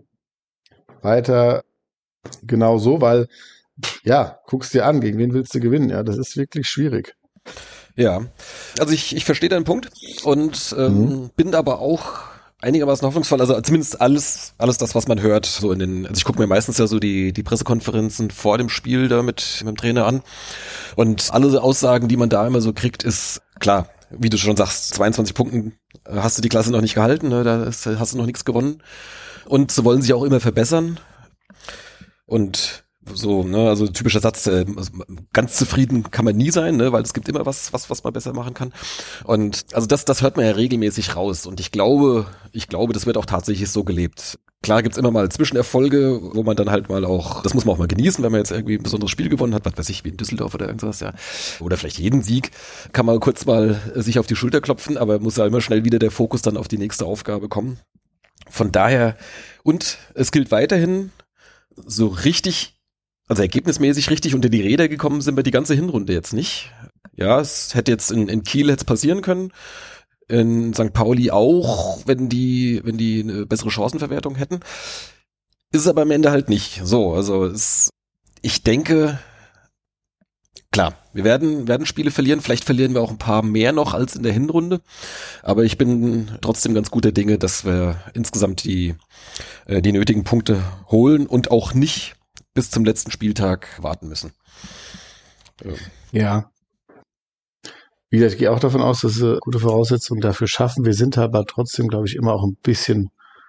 Weiter genau so, weil, ja, guckst dir an, gegen wen willst du gewinnen? Ja, das ist wirklich schwierig. Ja, also ich verstehe deinen Punkt und bin aber auch einigermaßen hoffnungsvoll, also zumindest alles das, was man hört, so also ich gucke mir meistens ja so die Pressekonferenzen vor dem Spiel da mit dem Trainer an und alle Aussagen, die man da immer so kriegt, ist klar, wie du schon sagst, 22 Punkten hast du die Klasse noch nicht gehalten, ne? Hast du noch nichts gewonnen und sie wollen sich auch immer verbessern und So, ne, also typischer Satz, also ganz zufrieden kann man nie sein, ne, weil es gibt immer was man besser machen kann. Und also das hört man ja regelmäßig raus. Und ich glaube, das wird auch tatsächlich so gelebt. Klar gibt's immer mal Zwischenerfolge, wo man dann halt mal auch, das muss man auch mal genießen, wenn man jetzt irgendwie ein besonderes Spiel gewonnen hat, was weiß ich, wie in Düsseldorf oder irgendwas, ja. Oder vielleicht jeden Sieg, kann man kurz mal sich auf die Schulter klopfen, aber muss ja immer schnell wieder der Fokus dann auf die nächste Aufgabe kommen. Von daher, und es gilt weiterhin, so richtig, also ergebnismäßig richtig unter die Räder gekommen sind wir die ganze Hinrunde jetzt nicht. Ja, es hätte jetzt in Kiel hätte es passieren können, in St. Pauli auch, wenn die eine bessere Chancenverwertung hätten. Ist es aber am Ende halt nicht. So, also ich denke, klar, wir werden Spiele verlieren, vielleicht verlieren wir auch ein paar mehr noch als in der Hinrunde, aber ich bin trotzdem ganz guter Dinge, dass wir insgesamt die nötigen Punkte holen und auch nicht bis zum letzten Spieltag warten müssen. Ja. Wie gesagt, ich gehe auch davon aus, dass wir gute Voraussetzungen dafür schaffen. Wir sind aber trotzdem, glaube ich, immer auch ein bisschen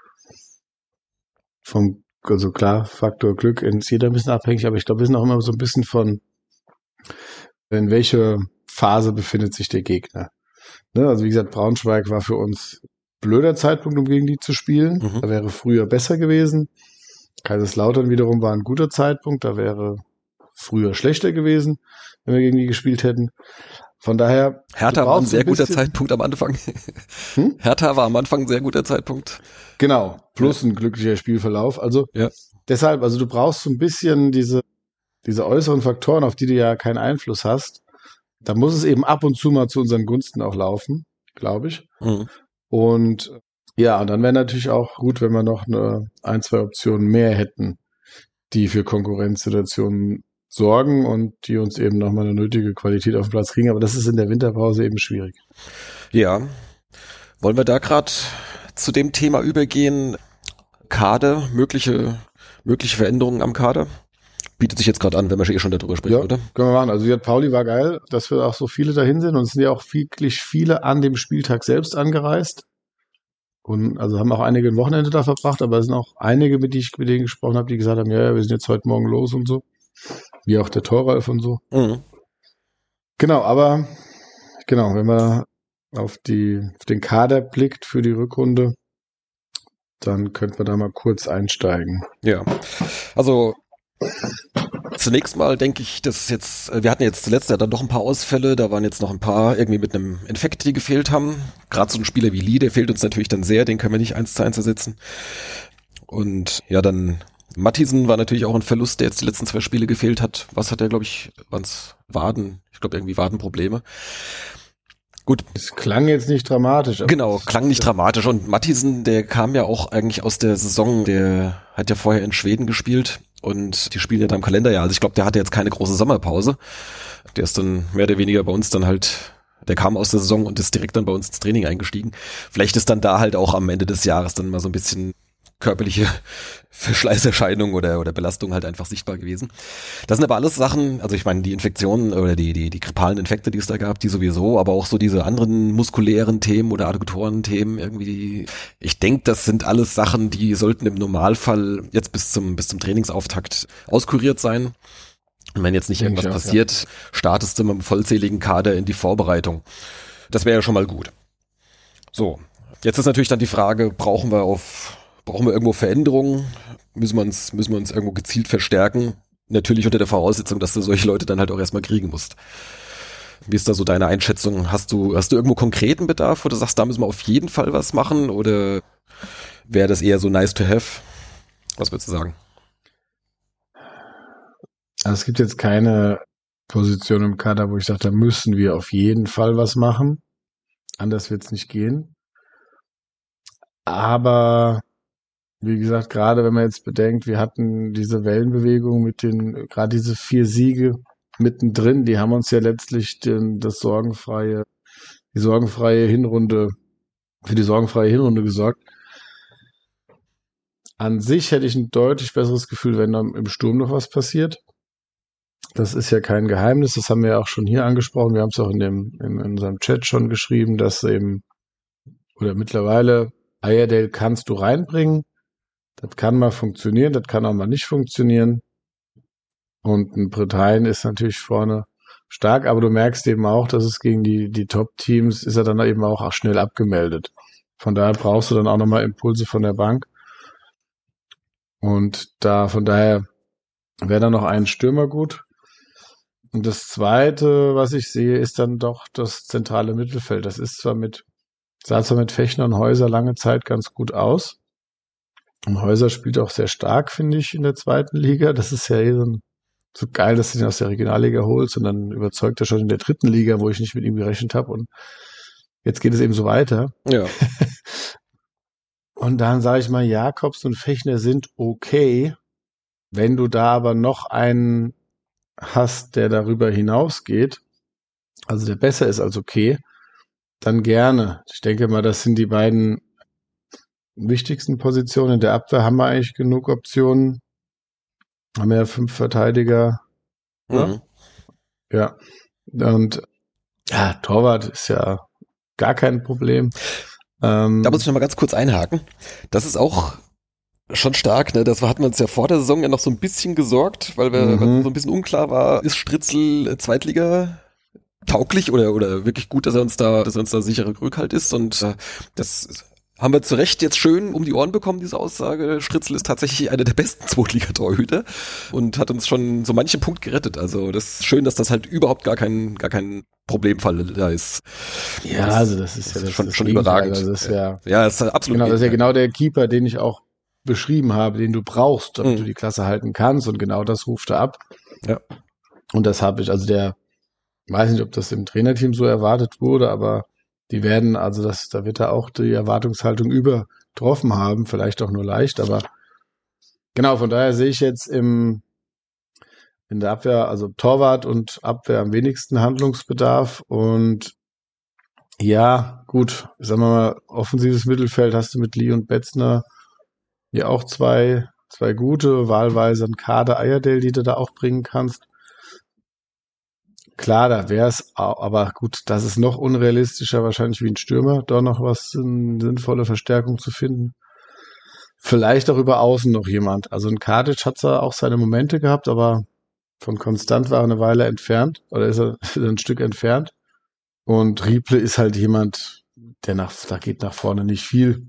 also klar, Faktor Glück ist jeder ein bisschen abhängig, aber ich glaube, wir sind auch immer so ein bisschen von, in welcher Phase befindet sich der Gegner. Ne? Also wie gesagt, Braunschweig war für uns blöder Zeitpunkt, um gegen die zu spielen. Da wäre früher besser gewesen. Kaiserslautern wiederum war ein guter Zeitpunkt, da wäre früher schlechter gewesen, wenn wir gegen die gespielt hätten. Von daher. Hertha war ein sehr guter Zeitpunkt am Anfang. Hertha war am Anfang ein sehr guter Zeitpunkt. Genau, plus ein glücklicher Spielverlauf. Also deshalb, also du brauchst so ein bisschen diese äußeren Faktoren, auf die du ja keinen Einfluss hast. Da muss es eben ab und zu mal zu unseren Gunsten auch laufen, glaube ich. Und ja, und dann wäre natürlich auch gut, wenn wir noch ein, zwei Optionen mehr hätten, die für Konkurrenzsituationen sorgen und die uns eben nochmal eine nötige Qualität auf den Platz kriegen. Aber das ist in der Winterpause eben schwierig. Ja. Wollen wir da gerade zu dem Thema übergehen? Kader, mögliche Veränderungen am Kader? Bietet sich jetzt gerade an, wenn wir schon darüber sprechen, oder? Können wir machen. Also wie Pauli war geil, dass wir auch so viele dahin sind. Und es sind ja auch wirklich viele an dem Spieltag selbst angereist. Und also haben auch einige ein Wochenende da verbracht, aber es sind auch einige, mit denen ich gesprochen habe, die gesagt haben, ja, wir sind jetzt heute Morgen los und so. Wie auch der Toralf und so. Genau, wenn man auf den Kader blickt für die Rückrunde, dann könnte man da mal kurz einsteigen. Ja, also zunächst mal denke ich, dass wir hatten jetzt zuletzt ja dann doch ein paar Ausfälle, da waren jetzt noch ein paar irgendwie mit einem Infekt, die gefehlt haben. Gerade so ein Spieler wie Lee, der fehlt uns natürlich dann sehr, den können wir nicht 1:1 ersetzen. Und ja, dann Mattisen war natürlich auch ein Verlust, der jetzt die letzten 2 Spiele gefehlt hat. Was hat er, glaube ich, waren's Waden? Ich glaube irgendwie Wadenprobleme. Gut. Es klang jetzt nicht dramatisch. Genau, klang nicht dramatisch. Und Mattisen, der kam ja auch eigentlich aus der Saison, der hat ja vorher in Schweden gespielt und die spielen ja da im Kalenderjahr. Also ich glaube, der hatte jetzt keine große Sommerpause. Der ist dann mehr oder weniger bei uns dann halt, der kam aus der Saison und ist direkt dann bei uns ins Training eingestiegen. Vielleicht ist dann da halt auch am Ende des Jahres dann mal so ein bisschen körperliche Verschleißerscheinungen oder Belastung halt einfach sichtbar gewesen. Das sind aber alles Sachen, also ich meine, die Infektionen oder die grippalen Infekte, die es da gab, die sowieso, aber auch so diese anderen muskulären Themen oder Adduktoren-Themen irgendwie. Ich denke, das sind alles Sachen, die sollten im Normalfall jetzt bis zum Trainingsauftakt auskuriert sein. Und wenn jetzt nicht irgendwas passiert, startest du mit einem vollzähligen Kader in die Vorbereitung. Das wäre ja schon mal gut. So, jetzt ist natürlich dann die Frage, brauchen wir irgendwo Veränderungen? Müssen wir uns irgendwo gezielt verstärken? Natürlich unter der Voraussetzung, dass du solche Leute dann halt auch erstmal kriegen musst. Wie ist da so deine Einschätzung? Hast du irgendwo konkreten Bedarf, wo du sagst, da müssen wir auf jeden Fall was machen? Oder wäre das eher so nice to have? Was würdest du sagen? Also es gibt jetzt keine Position im Kader, wo ich sage, da müssen wir auf jeden Fall was machen. Anders wird es nicht gehen. Aber wie gesagt, gerade wenn man jetzt bedenkt, wir hatten diese Wellenbewegung mit gerade diese 4 Siege mittendrin, die haben uns ja letztlich für die sorgenfreie Hinrunde gesorgt. An sich hätte ich ein deutlich besseres Gefühl, wenn dann im Sturm noch was passiert. Das ist ja kein Geheimnis, das haben wir ja auch schon hier angesprochen. Wir haben es auch in unserem Chat schon geschrieben, dass oder mittlerweile Ayerdale kannst du reinbringen. Das kann mal funktionieren, das kann auch mal nicht funktionieren. Und ein Britannien ist natürlich vorne stark, aber du merkst eben auch, dass es gegen die Top-Teams ist er dann eben auch schnell abgemeldet. Von daher brauchst du dann auch nochmal Impulse von der Bank. Und von daher wäre dann noch ein Stürmer gut. Und das Zweite, was ich sehe, ist dann doch das zentrale Mittelfeld. Das sah zwar mit Fechner und Häuser lange Zeit ganz gut aus. Und Häuser spielt auch sehr stark, finde ich, in der zweiten Liga. Das ist ja so geil, dass du ihn aus der Regionalliga holst und dann überzeugt er schon in der dritten Liga, wo ich nicht mit ihm gerechnet habe. Und jetzt geht es eben so weiter. Ja. Und dann sage ich mal, Jakobs und Fechner sind okay. Wenn du da aber noch einen hast, der darüber hinausgeht, also der besser ist als okay, dann gerne. Ich denke mal, das sind die beiden wichtigsten Positionen. In der Abwehr haben wir eigentlich genug Optionen. Haben wir ja 5 Verteidiger. Mhm. Ja. Und ja, Torwart ist ja gar kein Problem. Da muss ich noch mal ganz kurz einhaken. Das ist auch schon stark, ne? Das hatten wir uns ja vor der Saison ja noch so ein bisschen gesorgt, weil so ein bisschen unklar war, ist Stritzel Zweitliga tauglich oder wirklich gut, dass er uns da sicherer Rückhalt ist, und das haben wir zu Recht jetzt schön um die Ohren bekommen, diese Aussage. Stritzel ist tatsächlich einer der besten Zweitliga-Torhüter und hat uns schon so manchen Punkt gerettet. Also das ist schön, dass das halt überhaupt gar kein Problemfall da ist. Ja, also das ist ja schon überragend. Also das ist ja das ist absolut. Genau, das ist ja genau der Keeper, den ich auch beschrieben habe, den du brauchst, damit du die Klasse halten kannst, und genau das ruft er ab. Ja. Und das habe ich, also weiß nicht, ob das im Trainerteam so erwartet wurde, aber die werden, also da wird er auch die Erwartungshaltung übertroffen haben, vielleicht auch nur leicht, aber genau, von daher sehe ich jetzt in der Abwehr, also Torwart und Abwehr am wenigsten Handlungsbedarf. Und ja, gut, sagen wir mal, offensives Mittelfeld hast du mit Lee und Betzner ja auch zwei gute, wahlweise ein Kader Eierdale, die du da auch bringen kannst. Klar, da wäre es, aber gut, das ist noch unrealistischer wahrscheinlich wie ein Stürmer, da noch eine sinnvolle Verstärkung zu finden. Vielleicht auch über außen noch jemand. Also ein Kadic hat zwar auch seine Momente gehabt, aber von konstant war er eine Weile entfernt, oder ist er ein Stück entfernt. Und Rieple ist halt jemand, da geht nach vorne nicht viel.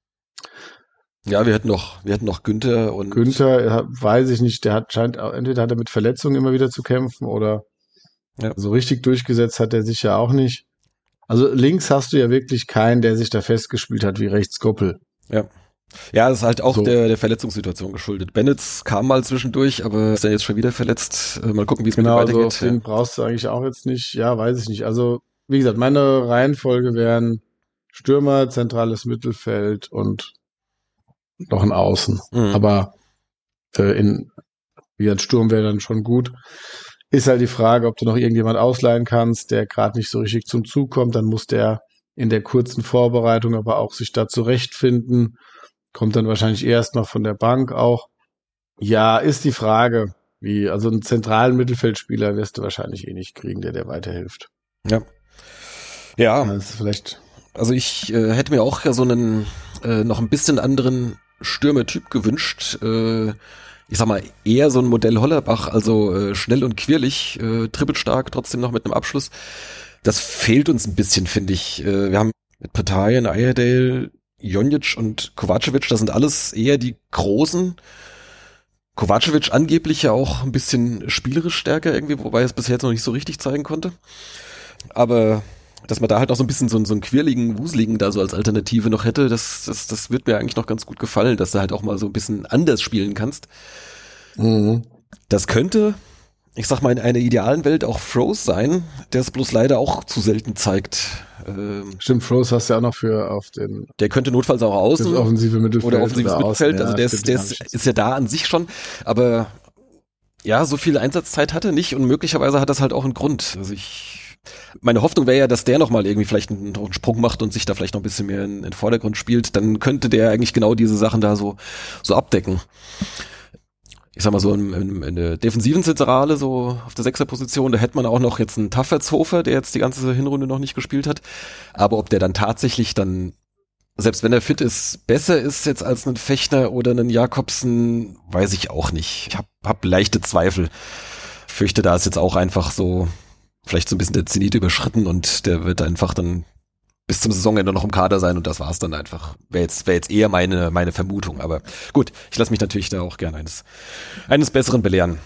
Ja, wir hatten noch Günther und. Günther, weiß ich nicht, entweder hat er mit Verletzungen immer wieder zu kämpfen oder so richtig durchgesetzt hat er sich ja auch nicht. Also links hast du ja wirklich keinen, der sich da festgespielt hat wie rechts Goppel. Ja. Ja, das ist halt auch so der Verletzungssituation geschuldet. Bennett kam mal zwischendurch, aber ist ja jetzt schon wieder verletzt. Mal gucken, wie es mit ihm weitergeht. So den brauchst du eigentlich auch jetzt nicht. Ja, weiß ich nicht. Also, wie gesagt, meine Reihenfolge wären Stürmer, zentrales Mittelfeld und noch ein Außen. Aber wie gesagt, Sturm wäre dann schon gut. Ist halt die Frage, ob du noch irgendjemand ausleihen kannst, der gerade nicht so richtig zum Zug kommt. Dann muss der in der kurzen Vorbereitung aber auch sich da zurechtfinden. Kommt dann wahrscheinlich erst noch von der Bank auch. Ja, ist die Frage, also einen zentralen Mittelfeldspieler wirst du wahrscheinlich nicht kriegen, der weiterhilft. Ja. Ja. Das ist vielleicht. Also ich hätte mir auch so einen noch ein bisschen anderen Stürmertyp gewünscht. Ich sag mal, eher so ein Modell Hollerbach, also schnell und quirlig, trippelstark, trotzdem noch mit einem Abschluss. Das fehlt uns ein bisschen, finde ich. Wir haben mit Petarjen, Eierdale, Jonjic und Kovacevic, das sind alles eher die Großen. Kovacevic angeblich ja auch ein bisschen spielerisch stärker irgendwie, wobei er es bisher jetzt noch nicht so richtig zeigen konnte. Aber dass man da halt noch so ein bisschen so einen quirligen, wuseligen da so als Alternative noch hätte, das wird mir eigentlich noch ganz gut gefallen, dass du halt auch mal so ein bisschen anders spielen kannst. Mhm. Das könnte, ich sag mal, in einer idealen Welt auch Froese sein, der es bloß leider auch zu selten zeigt. Stimmt, Froese hast du ja auch noch der könnte notfalls auch außen. Das offensive Mittelfeld. Oder offensives Mittelfeld, also der ist ja da an sich schon, aber ja, so viel Einsatzzeit hat er nicht und möglicherweise hat das halt auch einen Grund. Also meine Hoffnung wäre ja, dass der nochmal irgendwie vielleicht einen Sprung macht und sich da vielleicht noch ein bisschen mehr in den Vordergrund spielt. Dann könnte der eigentlich genau diese Sachen da so abdecken. Ich sag mal so in der defensiven Zentrale, so auf der 6er-Position, da hätte man auch noch jetzt einen Taffertshofer, der jetzt die ganze Hinrunde noch nicht gespielt hat. Aber ob der dann tatsächlich dann selbst wenn er fit ist, besser ist jetzt als ein Fechner oder einen Jakobsen, weiß ich auch nicht. Ich hab leichte Zweifel. Fürchte, da ist jetzt auch einfach so vielleicht so ein bisschen der Zenit überschritten und der wird einfach dann bis zum Saisonende noch im Kader sein und das war's dann einfach. Wäre jetzt eher meine Vermutung. Aber gut, ich lasse mich natürlich da auch gerne eines Besseren belehren.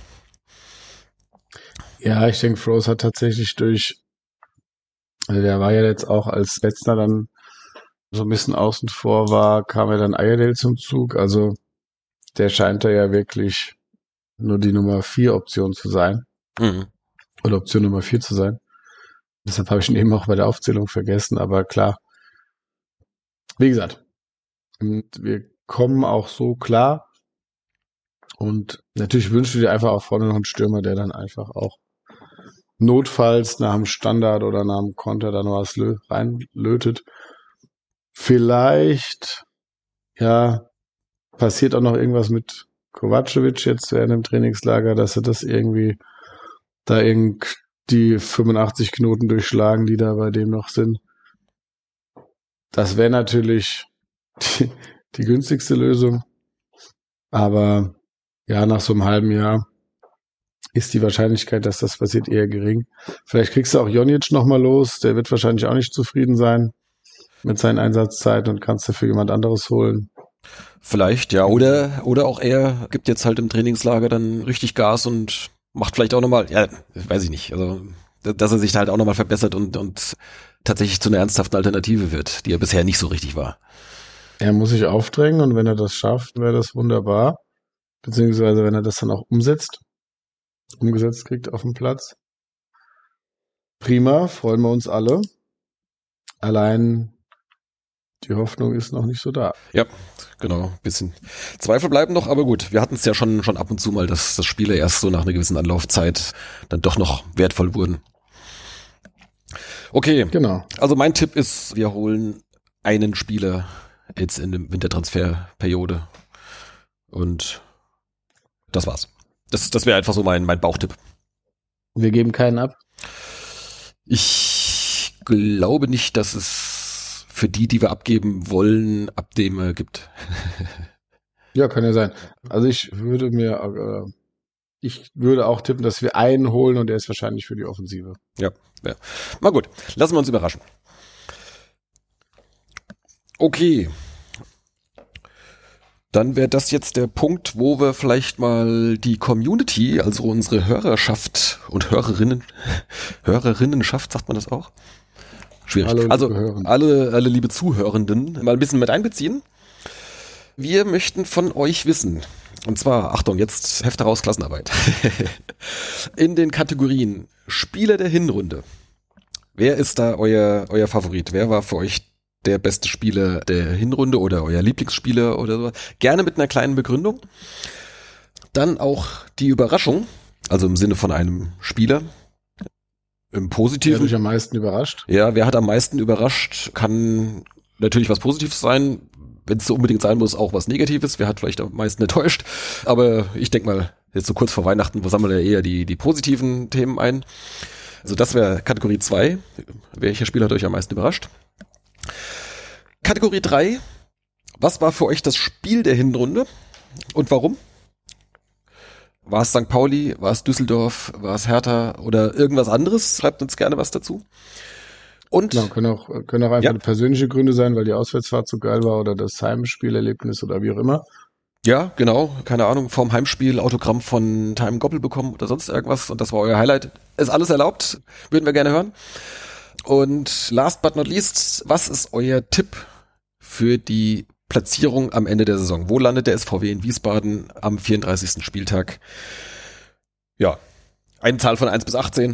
Ja, ich denke, Froese hat tatsächlich also der war ja jetzt auch, als Wetzner dann so ein bisschen außen vor war, kam ja dann Iredale zum Zug. Also der scheint da ja wirklich nur die Nummer 4 Option zu sein. Mhm. Oder Option Nummer 4 zu sein. Deshalb habe ich ihn eben auch bei der Aufzählung vergessen. Aber klar, wie gesagt, wir kommen auch so klar. Und natürlich wünschst du dir einfach auch vorne noch einen Stürmer, der dann einfach auch notfalls nach dem Standard oder nach dem Konter dann was reinlötet. Vielleicht, ja, passiert auch noch irgendwas mit Kovacevic jetzt während dem Trainingslager, dass sie das irgendwie da die 85 Knoten durchschlagen, die da bei dem noch sind. Das wäre natürlich die günstigste Lösung. Aber ja, nach so einem halben Jahr ist die Wahrscheinlichkeit, dass das passiert, eher gering. Vielleicht kriegst du auch Jonic nochmal los. Der wird wahrscheinlich auch nicht zufrieden sein mit seinen Einsatzzeiten und kannst dafür jemand anderes holen. Vielleicht, ja. Oder auch er gibt jetzt halt im Trainingslager dann richtig Gas und macht vielleicht auch nochmal, ja, weiß ich nicht. Also, dass er sich halt auch nochmal verbessert und tatsächlich zu einer ernsthaften Alternative wird, die er bisher nicht so richtig war. Er muss sich aufdrängen und wenn er das schafft, wäre das wunderbar. Beziehungsweise wenn er das dann auch umgesetzt kriegt auf dem Platz. Prima, freuen wir uns alle. Allein die Hoffnung ist noch nicht so da. Ja, genau. Ein bisschen Zweifel bleiben noch, aber gut. Wir hatten es ja schon ab und zu mal, dass das Spiele erst so nach einer gewissen Anlaufzeit dann doch noch wertvoll wurden. Okay, Genau. Also mein Tipp ist, wir holen einen Spieler jetzt in der Wintertransferperiode und das war's. Das wäre einfach so mein Bauchtipp. Wir geben keinen ab. Ich glaube nicht, dass es für die wir abgeben wollen, Abnehmer gibt. Ja, kann ja sein. Also ich würde auch tippen, dass wir einen holen und der ist wahrscheinlich für die Offensive. Ja. Mal gut, lassen wir uns überraschen. Okay. Dann wäre das jetzt der Punkt, wo wir vielleicht mal die Community, also unsere Hörerschaft und Hörerinnenschaft, sagt man das auch? Schwierig. Also alle liebe Zuhörenden mal ein bisschen mit einbeziehen. Wir möchten von euch wissen, und zwar, Achtung, jetzt Hefte raus, Klassenarbeit. In den Kategorien Spieler der Hinrunde. Wer ist da euer Favorit? Wer war für euch der beste Spieler der Hinrunde oder euer Lieblingsspieler oder so? Gerne mit einer kleinen Begründung. Dann auch die Überraschung, also im Sinne von einem Spieler. Im Positiven. Wer hat dich am meisten überrascht? Ja, wer hat am meisten überrascht? Kann natürlich was Positives sein. Wenn es so unbedingt sein muss, auch was Negatives. Wer hat vielleicht am meisten enttäuscht? Aber ich denke mal, jetzt so kurz vor Weihnachten sammeln wir eher die positiven Themen ein. Also das wäre Kategorie 2. Welcher Spieler hat euch am meisten überrascht? Kategorie 3. Was war für euch das Spiel der Hinrunde und warum? War es St. Pauli, war es Düsseldorf, war es Hertha oder irgendwas anderes? Schreibt uns gerne was dazu. Und Genau, können auch einfach persönliche Gründe sein, weil die Auswärtsfahrt so geil war oder das Heimspielerlebnis oder wie auch immer. Ja, genau, keine Ahnung, vorm Heimspiel Autogramm von Time Goppel bekommen oder sonst irgendwas und das war euer Highlight. Ist alles erlaubt, würden wir gerne hören. Und last but not least, was ist euer Tipp für die Platzierung am Ende der Saison? Wo landet der SVW in Wiesbaden am 34. Spieltag? Ja, eine Zahl von 1 bis 18.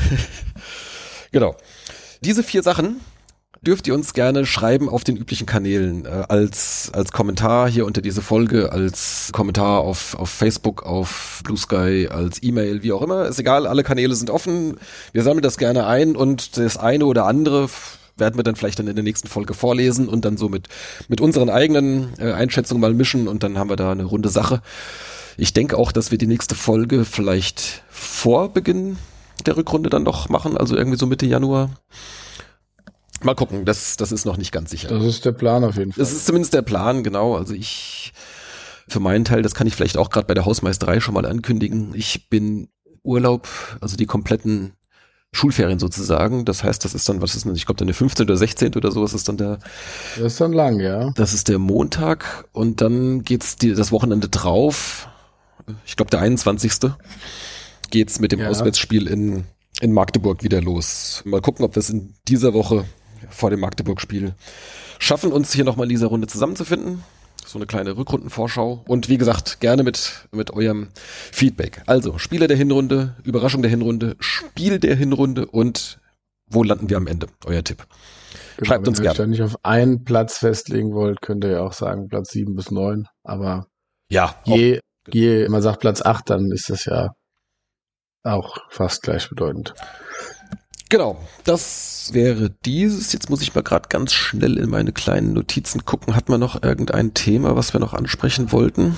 Genau. Diese 4 Sachen dürft ihr uns gerne schreiben auf den üblichen Kanälen, als Kommentar hier unter diese Folge, als Kommentar auf Facebook, auf Blue Sky, als E-Mail, wie auch immer. Ist egal, alle Kanäle sind offen. Wir sammeln das gerne ein und das eine oder andere werden wir dann vielleicht dann in der nächsten Folge vorlesen und dann so mit unseren eigenen Einschätzungen mal mischen und dann haben wir da eine runde Sache. Ich denke auch, dass wir die nächste Folge vielleicht vor Beginn der Rückrunde dann noch machen, also irgendwie so Mitte Januar. Mal gucken, das ist noch nicht ganz sicher. Das ist der Plan auf jeden Fall. Das ist zumindest der Plan, genau. Also für meinen Teil, das kann ich vielleicht auch gerade bei der Hausmeisterei schon mal ankündigen. Ich bin Urlaub, also die kompletten Schulferien sozusagen. Das heißt, das ist dann, was ist denn, ich glaube, dann der 15. oder 16. oder so, das ist dann das ist dann lang, ja. Das ist der Montag und dann geht's das Wochenende drauf. Ich glaube, der 21. geht's mit dem Auswärtsspiel in Magdeburg wieder los. Mal gucken, ob wir es in dieser Woche vor dem Magdeburg-Spiel schaffen, uns hier nochmal in dieser Runde zusammenzufinden. So eine kleine Rückrundenvorschau. Und wie gesagt, gerne mit eurem Feedback. Also, Spieler der Hinrunde, Überraschung der Hinrunde, Spiel der Hinrunde und wo landen wir am Ende? Euer Tipp. Genau, Schreibt uns gerne. Wenn ihr euch da nicht auf einen Platz festlegen wollt, könnt ihr ja auch sagen Platz 7 bis 9. Aber ja, je man sagt Platz 8, dann ist das ja auch fast gleichbedeutend. Genau, das wäre dieses. Jetzt muss ich mal gerade ganz schnell in meine kleinen Notizen gucken. Hat man noch irgendein Thema, was wir noch ansprechen wollten?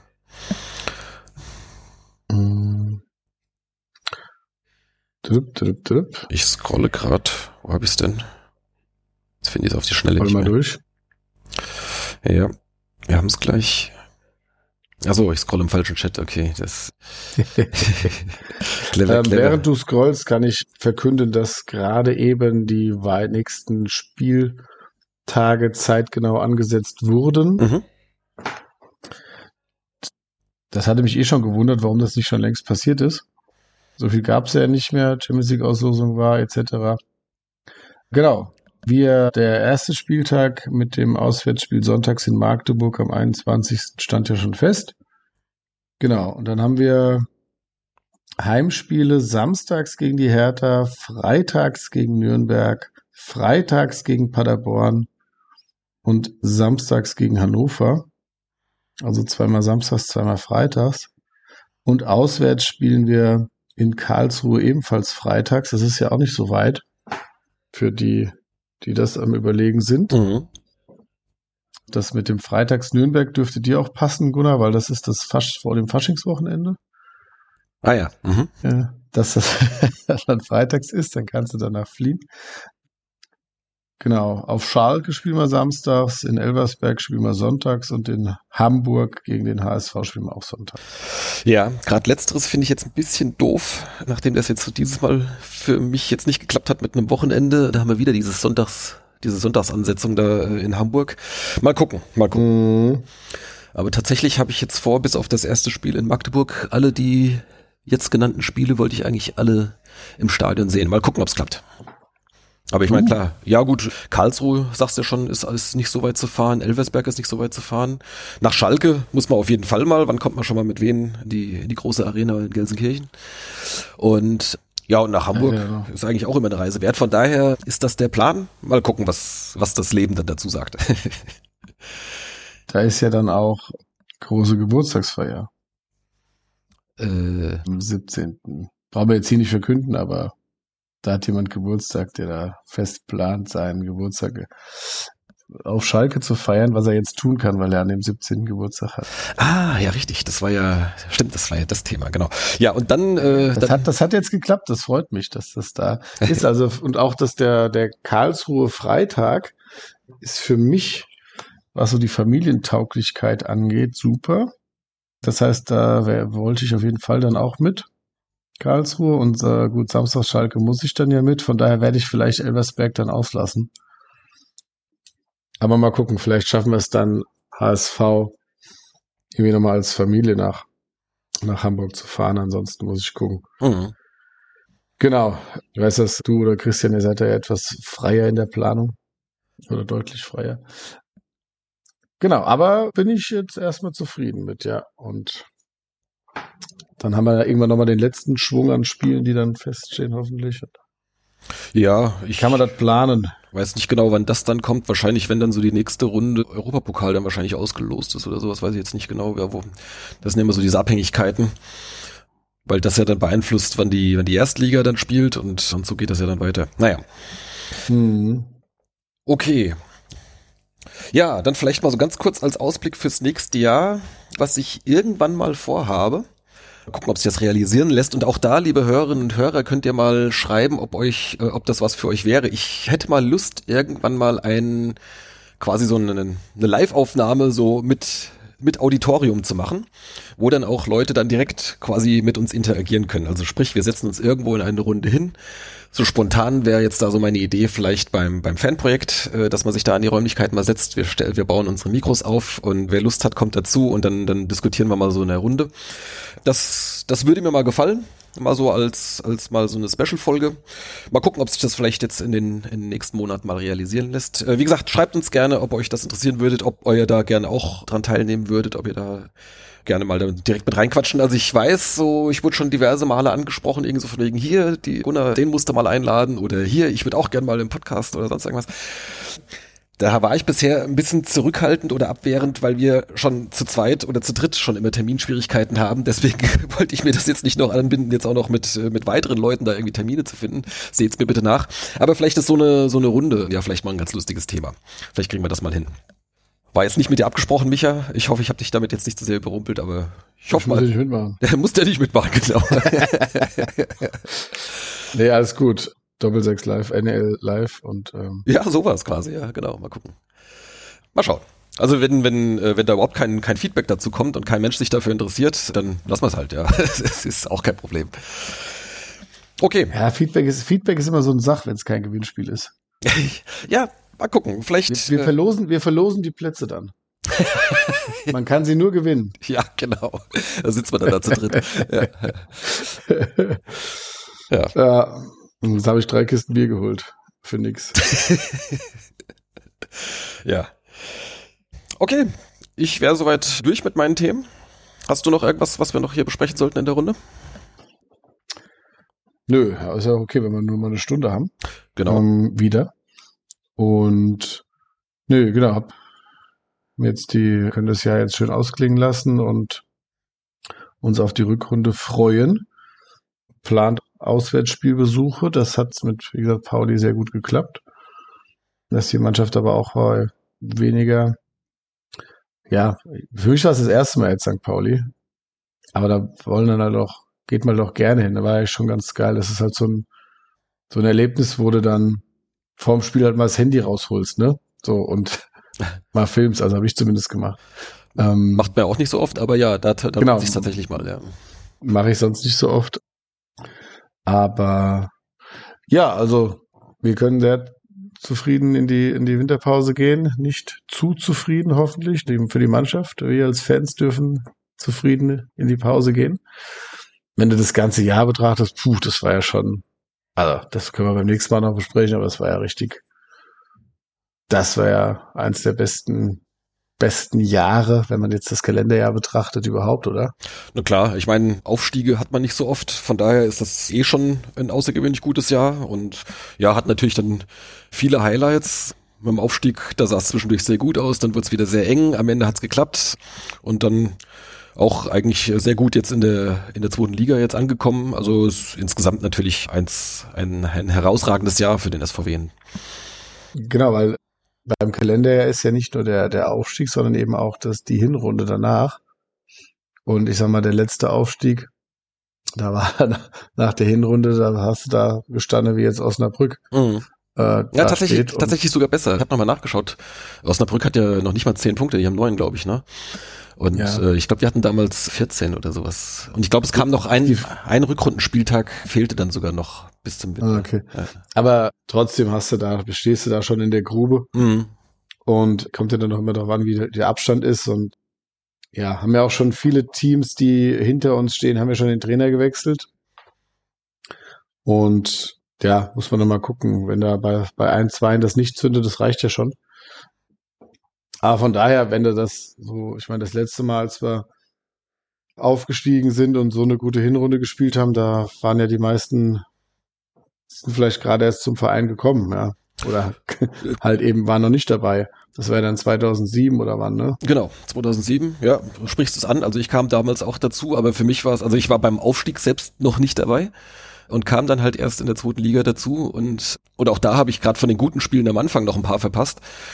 Ich scrolle gerade. Wo habe ich es denn? Jetzt finde ich es auf die Schnelle nicht mehr. Mal durch. Ja, wir haben es gleich. Achso, ich scrolle im falschen Chat, okay. Das clever. Während du scrollst, kann ich verkünden, dass gerade eben die nächsten Spieltage zeitgenau angesetzt wurden. Mhm. Das hatte mich schon gewundert, warum das nicht schon längst passiert ist. So viel gab es ja nicht mehr, Champions League Auslosung war, etc. Genau. Der erste Spieltag mit dem Auswärtsspiel sonntags in Magdeburg am 21. stand ja schon fest. Genau, und dann haben wir Heimspiele samstags gegen die Hertha, freitags gegen Nürnberg, freitags gegen Paderborn und samstags gegen Hannover. Also zweimal samstags, zweimal freitags. Und auswärts spielen wir in Karlsruhe ebenfalls freitags. Das ist ja auch nicht so weit für die das am Überlegen sind. Mhm. Das mit dem Freitags Nürnberg dürfte dir auch passen, Gunnar, weil das ist das fast vor dem Faschingswochenende. Ah ja. Mhm. Ja, dass das dann freitags ist, dann kannst du danach fliehen. Genau, auf Schalke spielen wir samstags, in Elversberg spielen wir sonntags und in Hamburg gegen den HSV spielen wir auch sonntags. Ja, gerade letzteres finde ich jetzt ein bisschen doof, nachdem das jetzt so dieses Mal für mich jetzt nicht geklappt hat mit einem Wochenende. Da haben wir wieder diese Sonntagsansetzung da in Hamburg. Mal gucken. Mhm. Aber tatsächlich habe ich jetzt vor, bis auf das erste Spiel in Magdeburg, alle die jetzt genannten Spiele wollte ich eigentlich alle im Stadion sehen. Mal gucken, ob es klappt. Aber ich meine, klar, ja gut, Karlsruhe, sagst du ja schon, ist nicht so weit zu fahren, Elversberg ist nicht so weit zu fahren. Nach Schalke muss man auf jeden Fall mal, wann kommt man schon mal mit wen in die große Arena in Gelsenkirchen? Und ja, und nach Hamburg ist eigentlich auch immer eine Reise wert. Von daher ist das der Plan. Mal gucken, was das Leben dann dazu sagt. Da ist ja dann auch große Geburtstagsfeier. Am 17. Brauchen wir jetzt hier nicht verkünden, aber da hat jemand Geburtstag, der da fest plant, seinen Geburtstag auf Schalke zu feiern, was er jetzt tun kann, weil er an dem 17. Geburtstag hat. Ah, ja, richtig. Das war ja das Thema, genau. Ja, und dann... Das hat jetzt geklappt, das freut mich, dass das da ist. Also, und auch, dass der Karlsruhe Freitag ist für mich, was so die Familientauglichkeit angeht, super. Das heißt, da wollte ich auf jeden Fall dann auch mit. Karlsruhe und gut, Samstag Schalke muss ich dann ja mit, von daher werde ich vielleicht Elversberg dann auslassen. Aber mal gucken, vielleicht schaffen wir es dann, HSV irgendwie nochmal als Familie nach Hamburg zu fahren, ansonsten muss ich gucken. Mhm. Genau, ich weiß, dass du oder Christian, ihr seid ja etwas freier in der Planung oder deutlich freier. Genau, aber bin ich jetzt erstmal zufrieden mit, ja, und dann haben wir ja irgendwann nochmal den letzten Schwung an Spielen, die dann feststehen, hoffentlich. Ja, kann man das planen? Weiß nicht genau, wann das dann kommt. Wahrscheinlich, wenn dann so die nächste Runde Europapokal dann wahrscheinlich ausgelost ist oder sowas, weiß ich jetzt nicht genau. Ja, das sind immer so diese Abhängigkeiten, weil das ja dann beeinflusst, wann die Erstliga dann spielt und so geht das ja dann weiter. Naja. Okay. Ja, dann vielleicht mal so ganz kurz als Ausblick fürs nächste Jahr, was ich irgendwann mal vorhabe. Gucken, ob sich das realisieren lässt. Und auch da, liebe Hörerinnen und Hörer, könnt ihr mal schreiben, ob das was für euch wäre. Ich hätte mal Lust, irgendwann mal quasi so eine Live-Aufnahme so mit Auditorium zu machen, wo dann auch Leute dann direkt quasi mit uns interagieren können. Also sprich, wir setzen uns irgendwo in eine Runde hin. So spontan wäre jetzt da so meine Idee vielleicht beim Fanprojekt, dass man sich da an die Räumlichkeiten mal setzt. Wir bauen unsere Mikros auf und wer Lust hat, kommt dazu und dann diskutieren wir mal so in der Runde. Das würde mir mal gefallen. Mal so als mal so eine Special-Folge. Mal gucken, ob sich das vielleicht jetzt in den nächsten Monaten mal realisieren lässt. Wie gesagt, schreibt uns gerne, ob euch das interessieren würdet, ob ihr da gerne auch dran teilnehmen würdet, ob ihr da gerne mal direkt mit reinquatschen. Also ich weiß, ich wurde schon diverse Male angesprochen, irgendwie so von wegen hier, Gunnar, den musst du mal einladen oder hier, ich würde auch gerne mal im Podcast oder sonst irgendwas. Da war ich bisher ein bisschen zurückhaltend oder abwehrend, weil wir schon zu zweit oder zu dritt schon immer Terminschwierigkeiten haben. Deswegen wollte ich mir das jetzt nicht noch anbinden, jetzt auch noch mit weiteren Leuten da irgendwie Termine zu finden. Seht's mir bitte nach. Aber vielleicht ist so eine Runde, ja, vielleicht mal ein ganz lustiges Thema. Vielleicht kriegen wir das mal hin. War jetzt nicht mit dir abgesprochen, Micha. Ich hoffe, ich habe dich damit jetzt nicht zu sehr überrumpelt, aber ich hoffe mal. Muss ich mitmachen. Musst ja nicht mitmachen, genau. Nee, alles gut. Doppelsechs live, NL live und ja, sowas quasi, ja, genau, mal gucken. Mal schauen. Also wenn da überhaupt kein Feedback dazu kommt und kein Mensch sich dafür interessiert, dann lassen wir es halt, ja. Das ist auch kein Problem. Okay. Ja, Feedback ist immer so eine Sache, wenn es kein Gewinnspiel ist. Ja, mal gucken. Vielleicht. Wir verlosen die Plätze dann. Man kann sie nur gewinnen. Ja, genau. Da sitzt man dann da zu dritt. Ja. Ja. Jetzt habe ich 3 Kisten Bier geholt. Für nix. Ja. Okay. Ich wäre soweit durch mit meinen Themen. Hast du noch irgendwas, was wir noch hier besprechen sollten in der Runde? Nö, ist ja okay, wenn wir nur mal eine Stunde haben. Genau. Wieder. Und nö, genau, können das Jahr jetzt schön ausklingen lassen und uns auf die Rückrunde freuen. Plant Auswärtsspielbesuche, das hat mit, wie gesagt, Pauli sehr gut geklappt. Dass die Mannschaft aber auch weniger, ja, für mich war es das erste Mal jetzt St. Pauli, aber da geht man doch gerne hin, da war ja schon ganz geil, das ist halt so ein Erlebnis, wo du dann vorm Spiel halt mal das Handy rausholst, ne, so und mal filmst, also habe ich zumindest gemacht. Macht man auch nicht so oft, aber ja, da genau. macht sich's tatsächlich mal, ja. Mache ich sonst nicht so oft. Aber ja, also wir können sehr zufrieden in die Winterpause gehen. Nicht zu zufrieden, hoffentlich, für die Mannschaft. Wir als Fans dürfen zufrieden in die Pause gehen. Wenn du das ganze Jahr betrachtest, das war ja schon, also das können wir beim nächsten Mal noch besprechen, aber das war ja eins der besten Jahre, wenn man jetzt das Kalenderjahr betrachtet, überhaupt, oder? Na klar, ich meine, Aufstiege hat man nicht so oft, von daher ist das schon ein außergewöhnlich gutes Jahr und ja, hat natürlich dann viele Highlights. Mit dem Aufstieg, da sah es zwischendurch sehr gut aus, dann wurde es wieder sehr eng, am Ende hat es geklappt und dann auch eigentlich sehr gut jetzt in der 2. Liga jetzt angekommen, also ist insgesamt natürlich ein herausragendes Jahr für den SVW. Genau, weil beim Kalenderjahr ist ja nicht nur der Aufstieg, sondern eben auch die Hinrunde danach. Und ich sag mal, der letzte Aufstieg, da war nach der Hinrunde, da hast du da gestanden wie jetzt Osnabrück. Mhm. Ja, tatsächlich sogar besser. Ich habe nochmal nachgeschaut. Osnabrück hat ja noch nicht mal 10 Punkte, die haben 9, glaube ich, ne? Und ja. Ich glaube, wir hatten damals 14 oder sowas. Und ich glaube, es kam noch ein Rückrundenspieltag, fehlte dann sogar noch bis zum Winter. Okay. Ja. Aber trotzdem stehst du da schon in der Grube. Mhm. Und kommt ja dann noch immer darauf an, wie der Abstand ist. Und ja, haben ja auch schon viele Teams, die hinter uns stehen, haben ja schon den Trainer gewechselt. Und ja, muss man noch mal gucken, wenn da bei 1-2 das nicht zündet, das reicht ja schon. Aber von daher, wenn du das so, ich meine, das letzte Mal, als wir aufgestiegen sind und so eine gute Hinrunde gespielt haben, da waren ja die meisten, sind vielleicht gerade erst zum Verein gekommen, ja. Oder halt eben waren noch nicht dabei. Das war ja dann 2007 oder wann, ne? Genau, 2007, ja, du sprichst es an. Also ich kam damals auch dazu, aber für mich war es, also ich war beim Aufstieg selbst noch nicht dabei und kam dann halt erst in der 2. Liga dazu und auch da habe ich gerade von den guten Spielen am Anfang noch ein paar verpasst.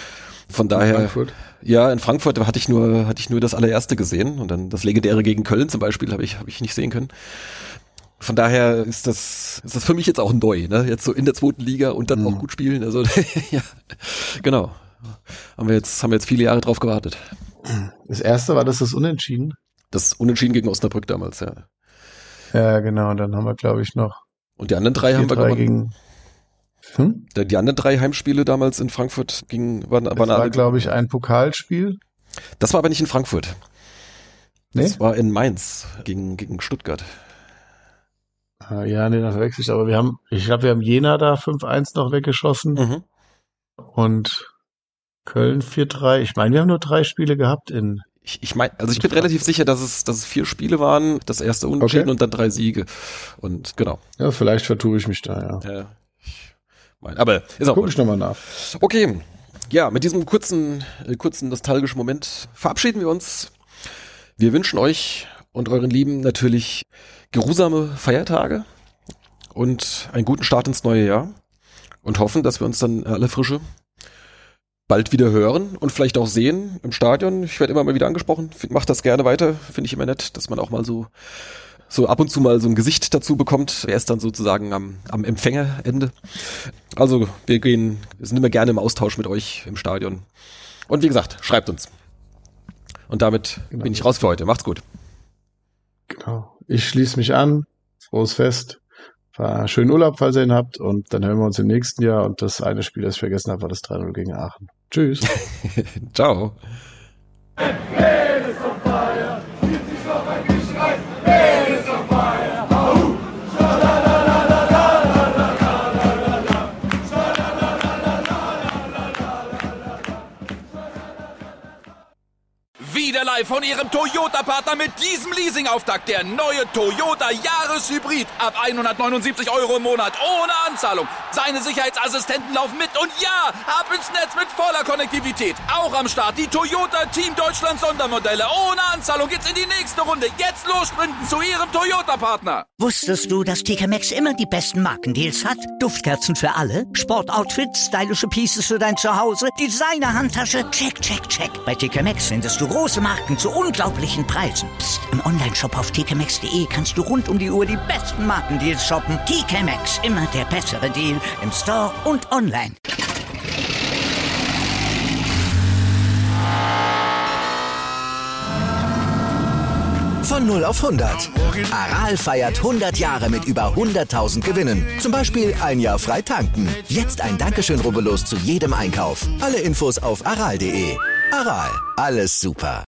Von daher, Frankfurt? Ja, in Frankfurt hatte ich nur das allererste gesehen und dann das legendäre gegen Köln zum Beispiel habe ich nicht sehen können. Von daher ist das für mich jetzt auch neu, ne? Jetzt so in der 2. Liga und dann auch gut spielen. Also ja, genau. Haben wir jetzt viele Jahre drauf gewartet. Das erste war das Unentschieden? Das Unentschieden gegen Osnabrück damals, ja. Ja, genau. Dann haben wir, glaube ich, noch. Und die anderen 3 haben wir gewonnen. Gegen, Die anderen 3 Heimspiele damals in Frankfurt waren war, glaube ich, ein Pokalspiel. Das war aber nicht in Frankfurt. Nee? Das war in Mainz gegen Stuttgart. Ja, nee, das verwechsel ich. Aber ich glaube, wir haben Jena da 5-1 noch weggeschossen. Mhm. Und Köln 4-3. Ich meine, wir haben nur 3 Spiele gehabt in. Ich bin relativ sicher, dass es 4 Spiele waren, das erste Unentschieden und dann 3 Siege. Und genau. Ja, vielleicht vertue ich mich da, ja. Aber ist auch. Guck ich nochmal nach. Okay. Ja, mit diesem kurzen nostalgischen Moment verabschieden wir uns. Wir wünschen euch und euren Lieben natürlich geruhsame Feiertage und einen guten Start ins neue Jahr und hoffen, dass wir uns dann alle Frische bald wieder hören und vielleicht auch sehen im Stadion. Ich werde immer mal wieder angesprochen. Macht das gerne weiter. Finde ich immer nett, dass man auch mal so ab und zu mal so ein Gesicht dazu bekommt. Wer ist dann sozusagen am Empfängerende? Also wir sind immer gerne im Austausch mit euch im Stadion. Und wie gesagt, schreibt uns. Und damit bin ich raus für heute. Macht's gut. Genau. Ich schließe mich an. Frohes Fest. Schönen Urlaub, falls ihr ihn habt. Und dann hören wir uns im nächsten Jahr. Und das eine Spiel, das ich vergessen habe, war das 3-0 gegen Aachen. Tschüss. Ciao. Wieder live von Ihrem Toyota-Partner mit diesem Leasing-Auftakt. Der neue Toyota Jahreshybrid. Ab 179 Euro im Monat. Ohne Anzahlung. Seine Sicherheitsassistenten laufen mit. Und ja, ab ins Netz mit voller Konnektivität. Auch am Start die Toyota Team Deutschland Sondermodelle. Ohne Anzahlung geht's in die nächste Runde. Jetzt los sprinten zu Ihrem Toyota-Partner. Wusstest du, dass TK Maxx immer die besten Markendeals hat? Duftkerzen für alle, Sportoutfits, stylische Pieces für dein Zuhause, Designer-Handtasche, check, check, check. Bei TK Maxx findest du große Marken zu unglaublichen Preisen. Psst. Im Onlineshop auf tkmaxx.de kannst du rund um die Uhr die besten Markendeals shoppen. TK Maxx, immer der bessere Deal im Store und online. Von 0 auf 100. Aral feiert 100 Jahre mit über 100.000 Gewinnen. Zum Beispiel ein Jahr frei tanken. Jetzt ein Dankeschön, rubbellos zu jedem Einkauf. Alle Infos auf aral.de. Aral, alles super.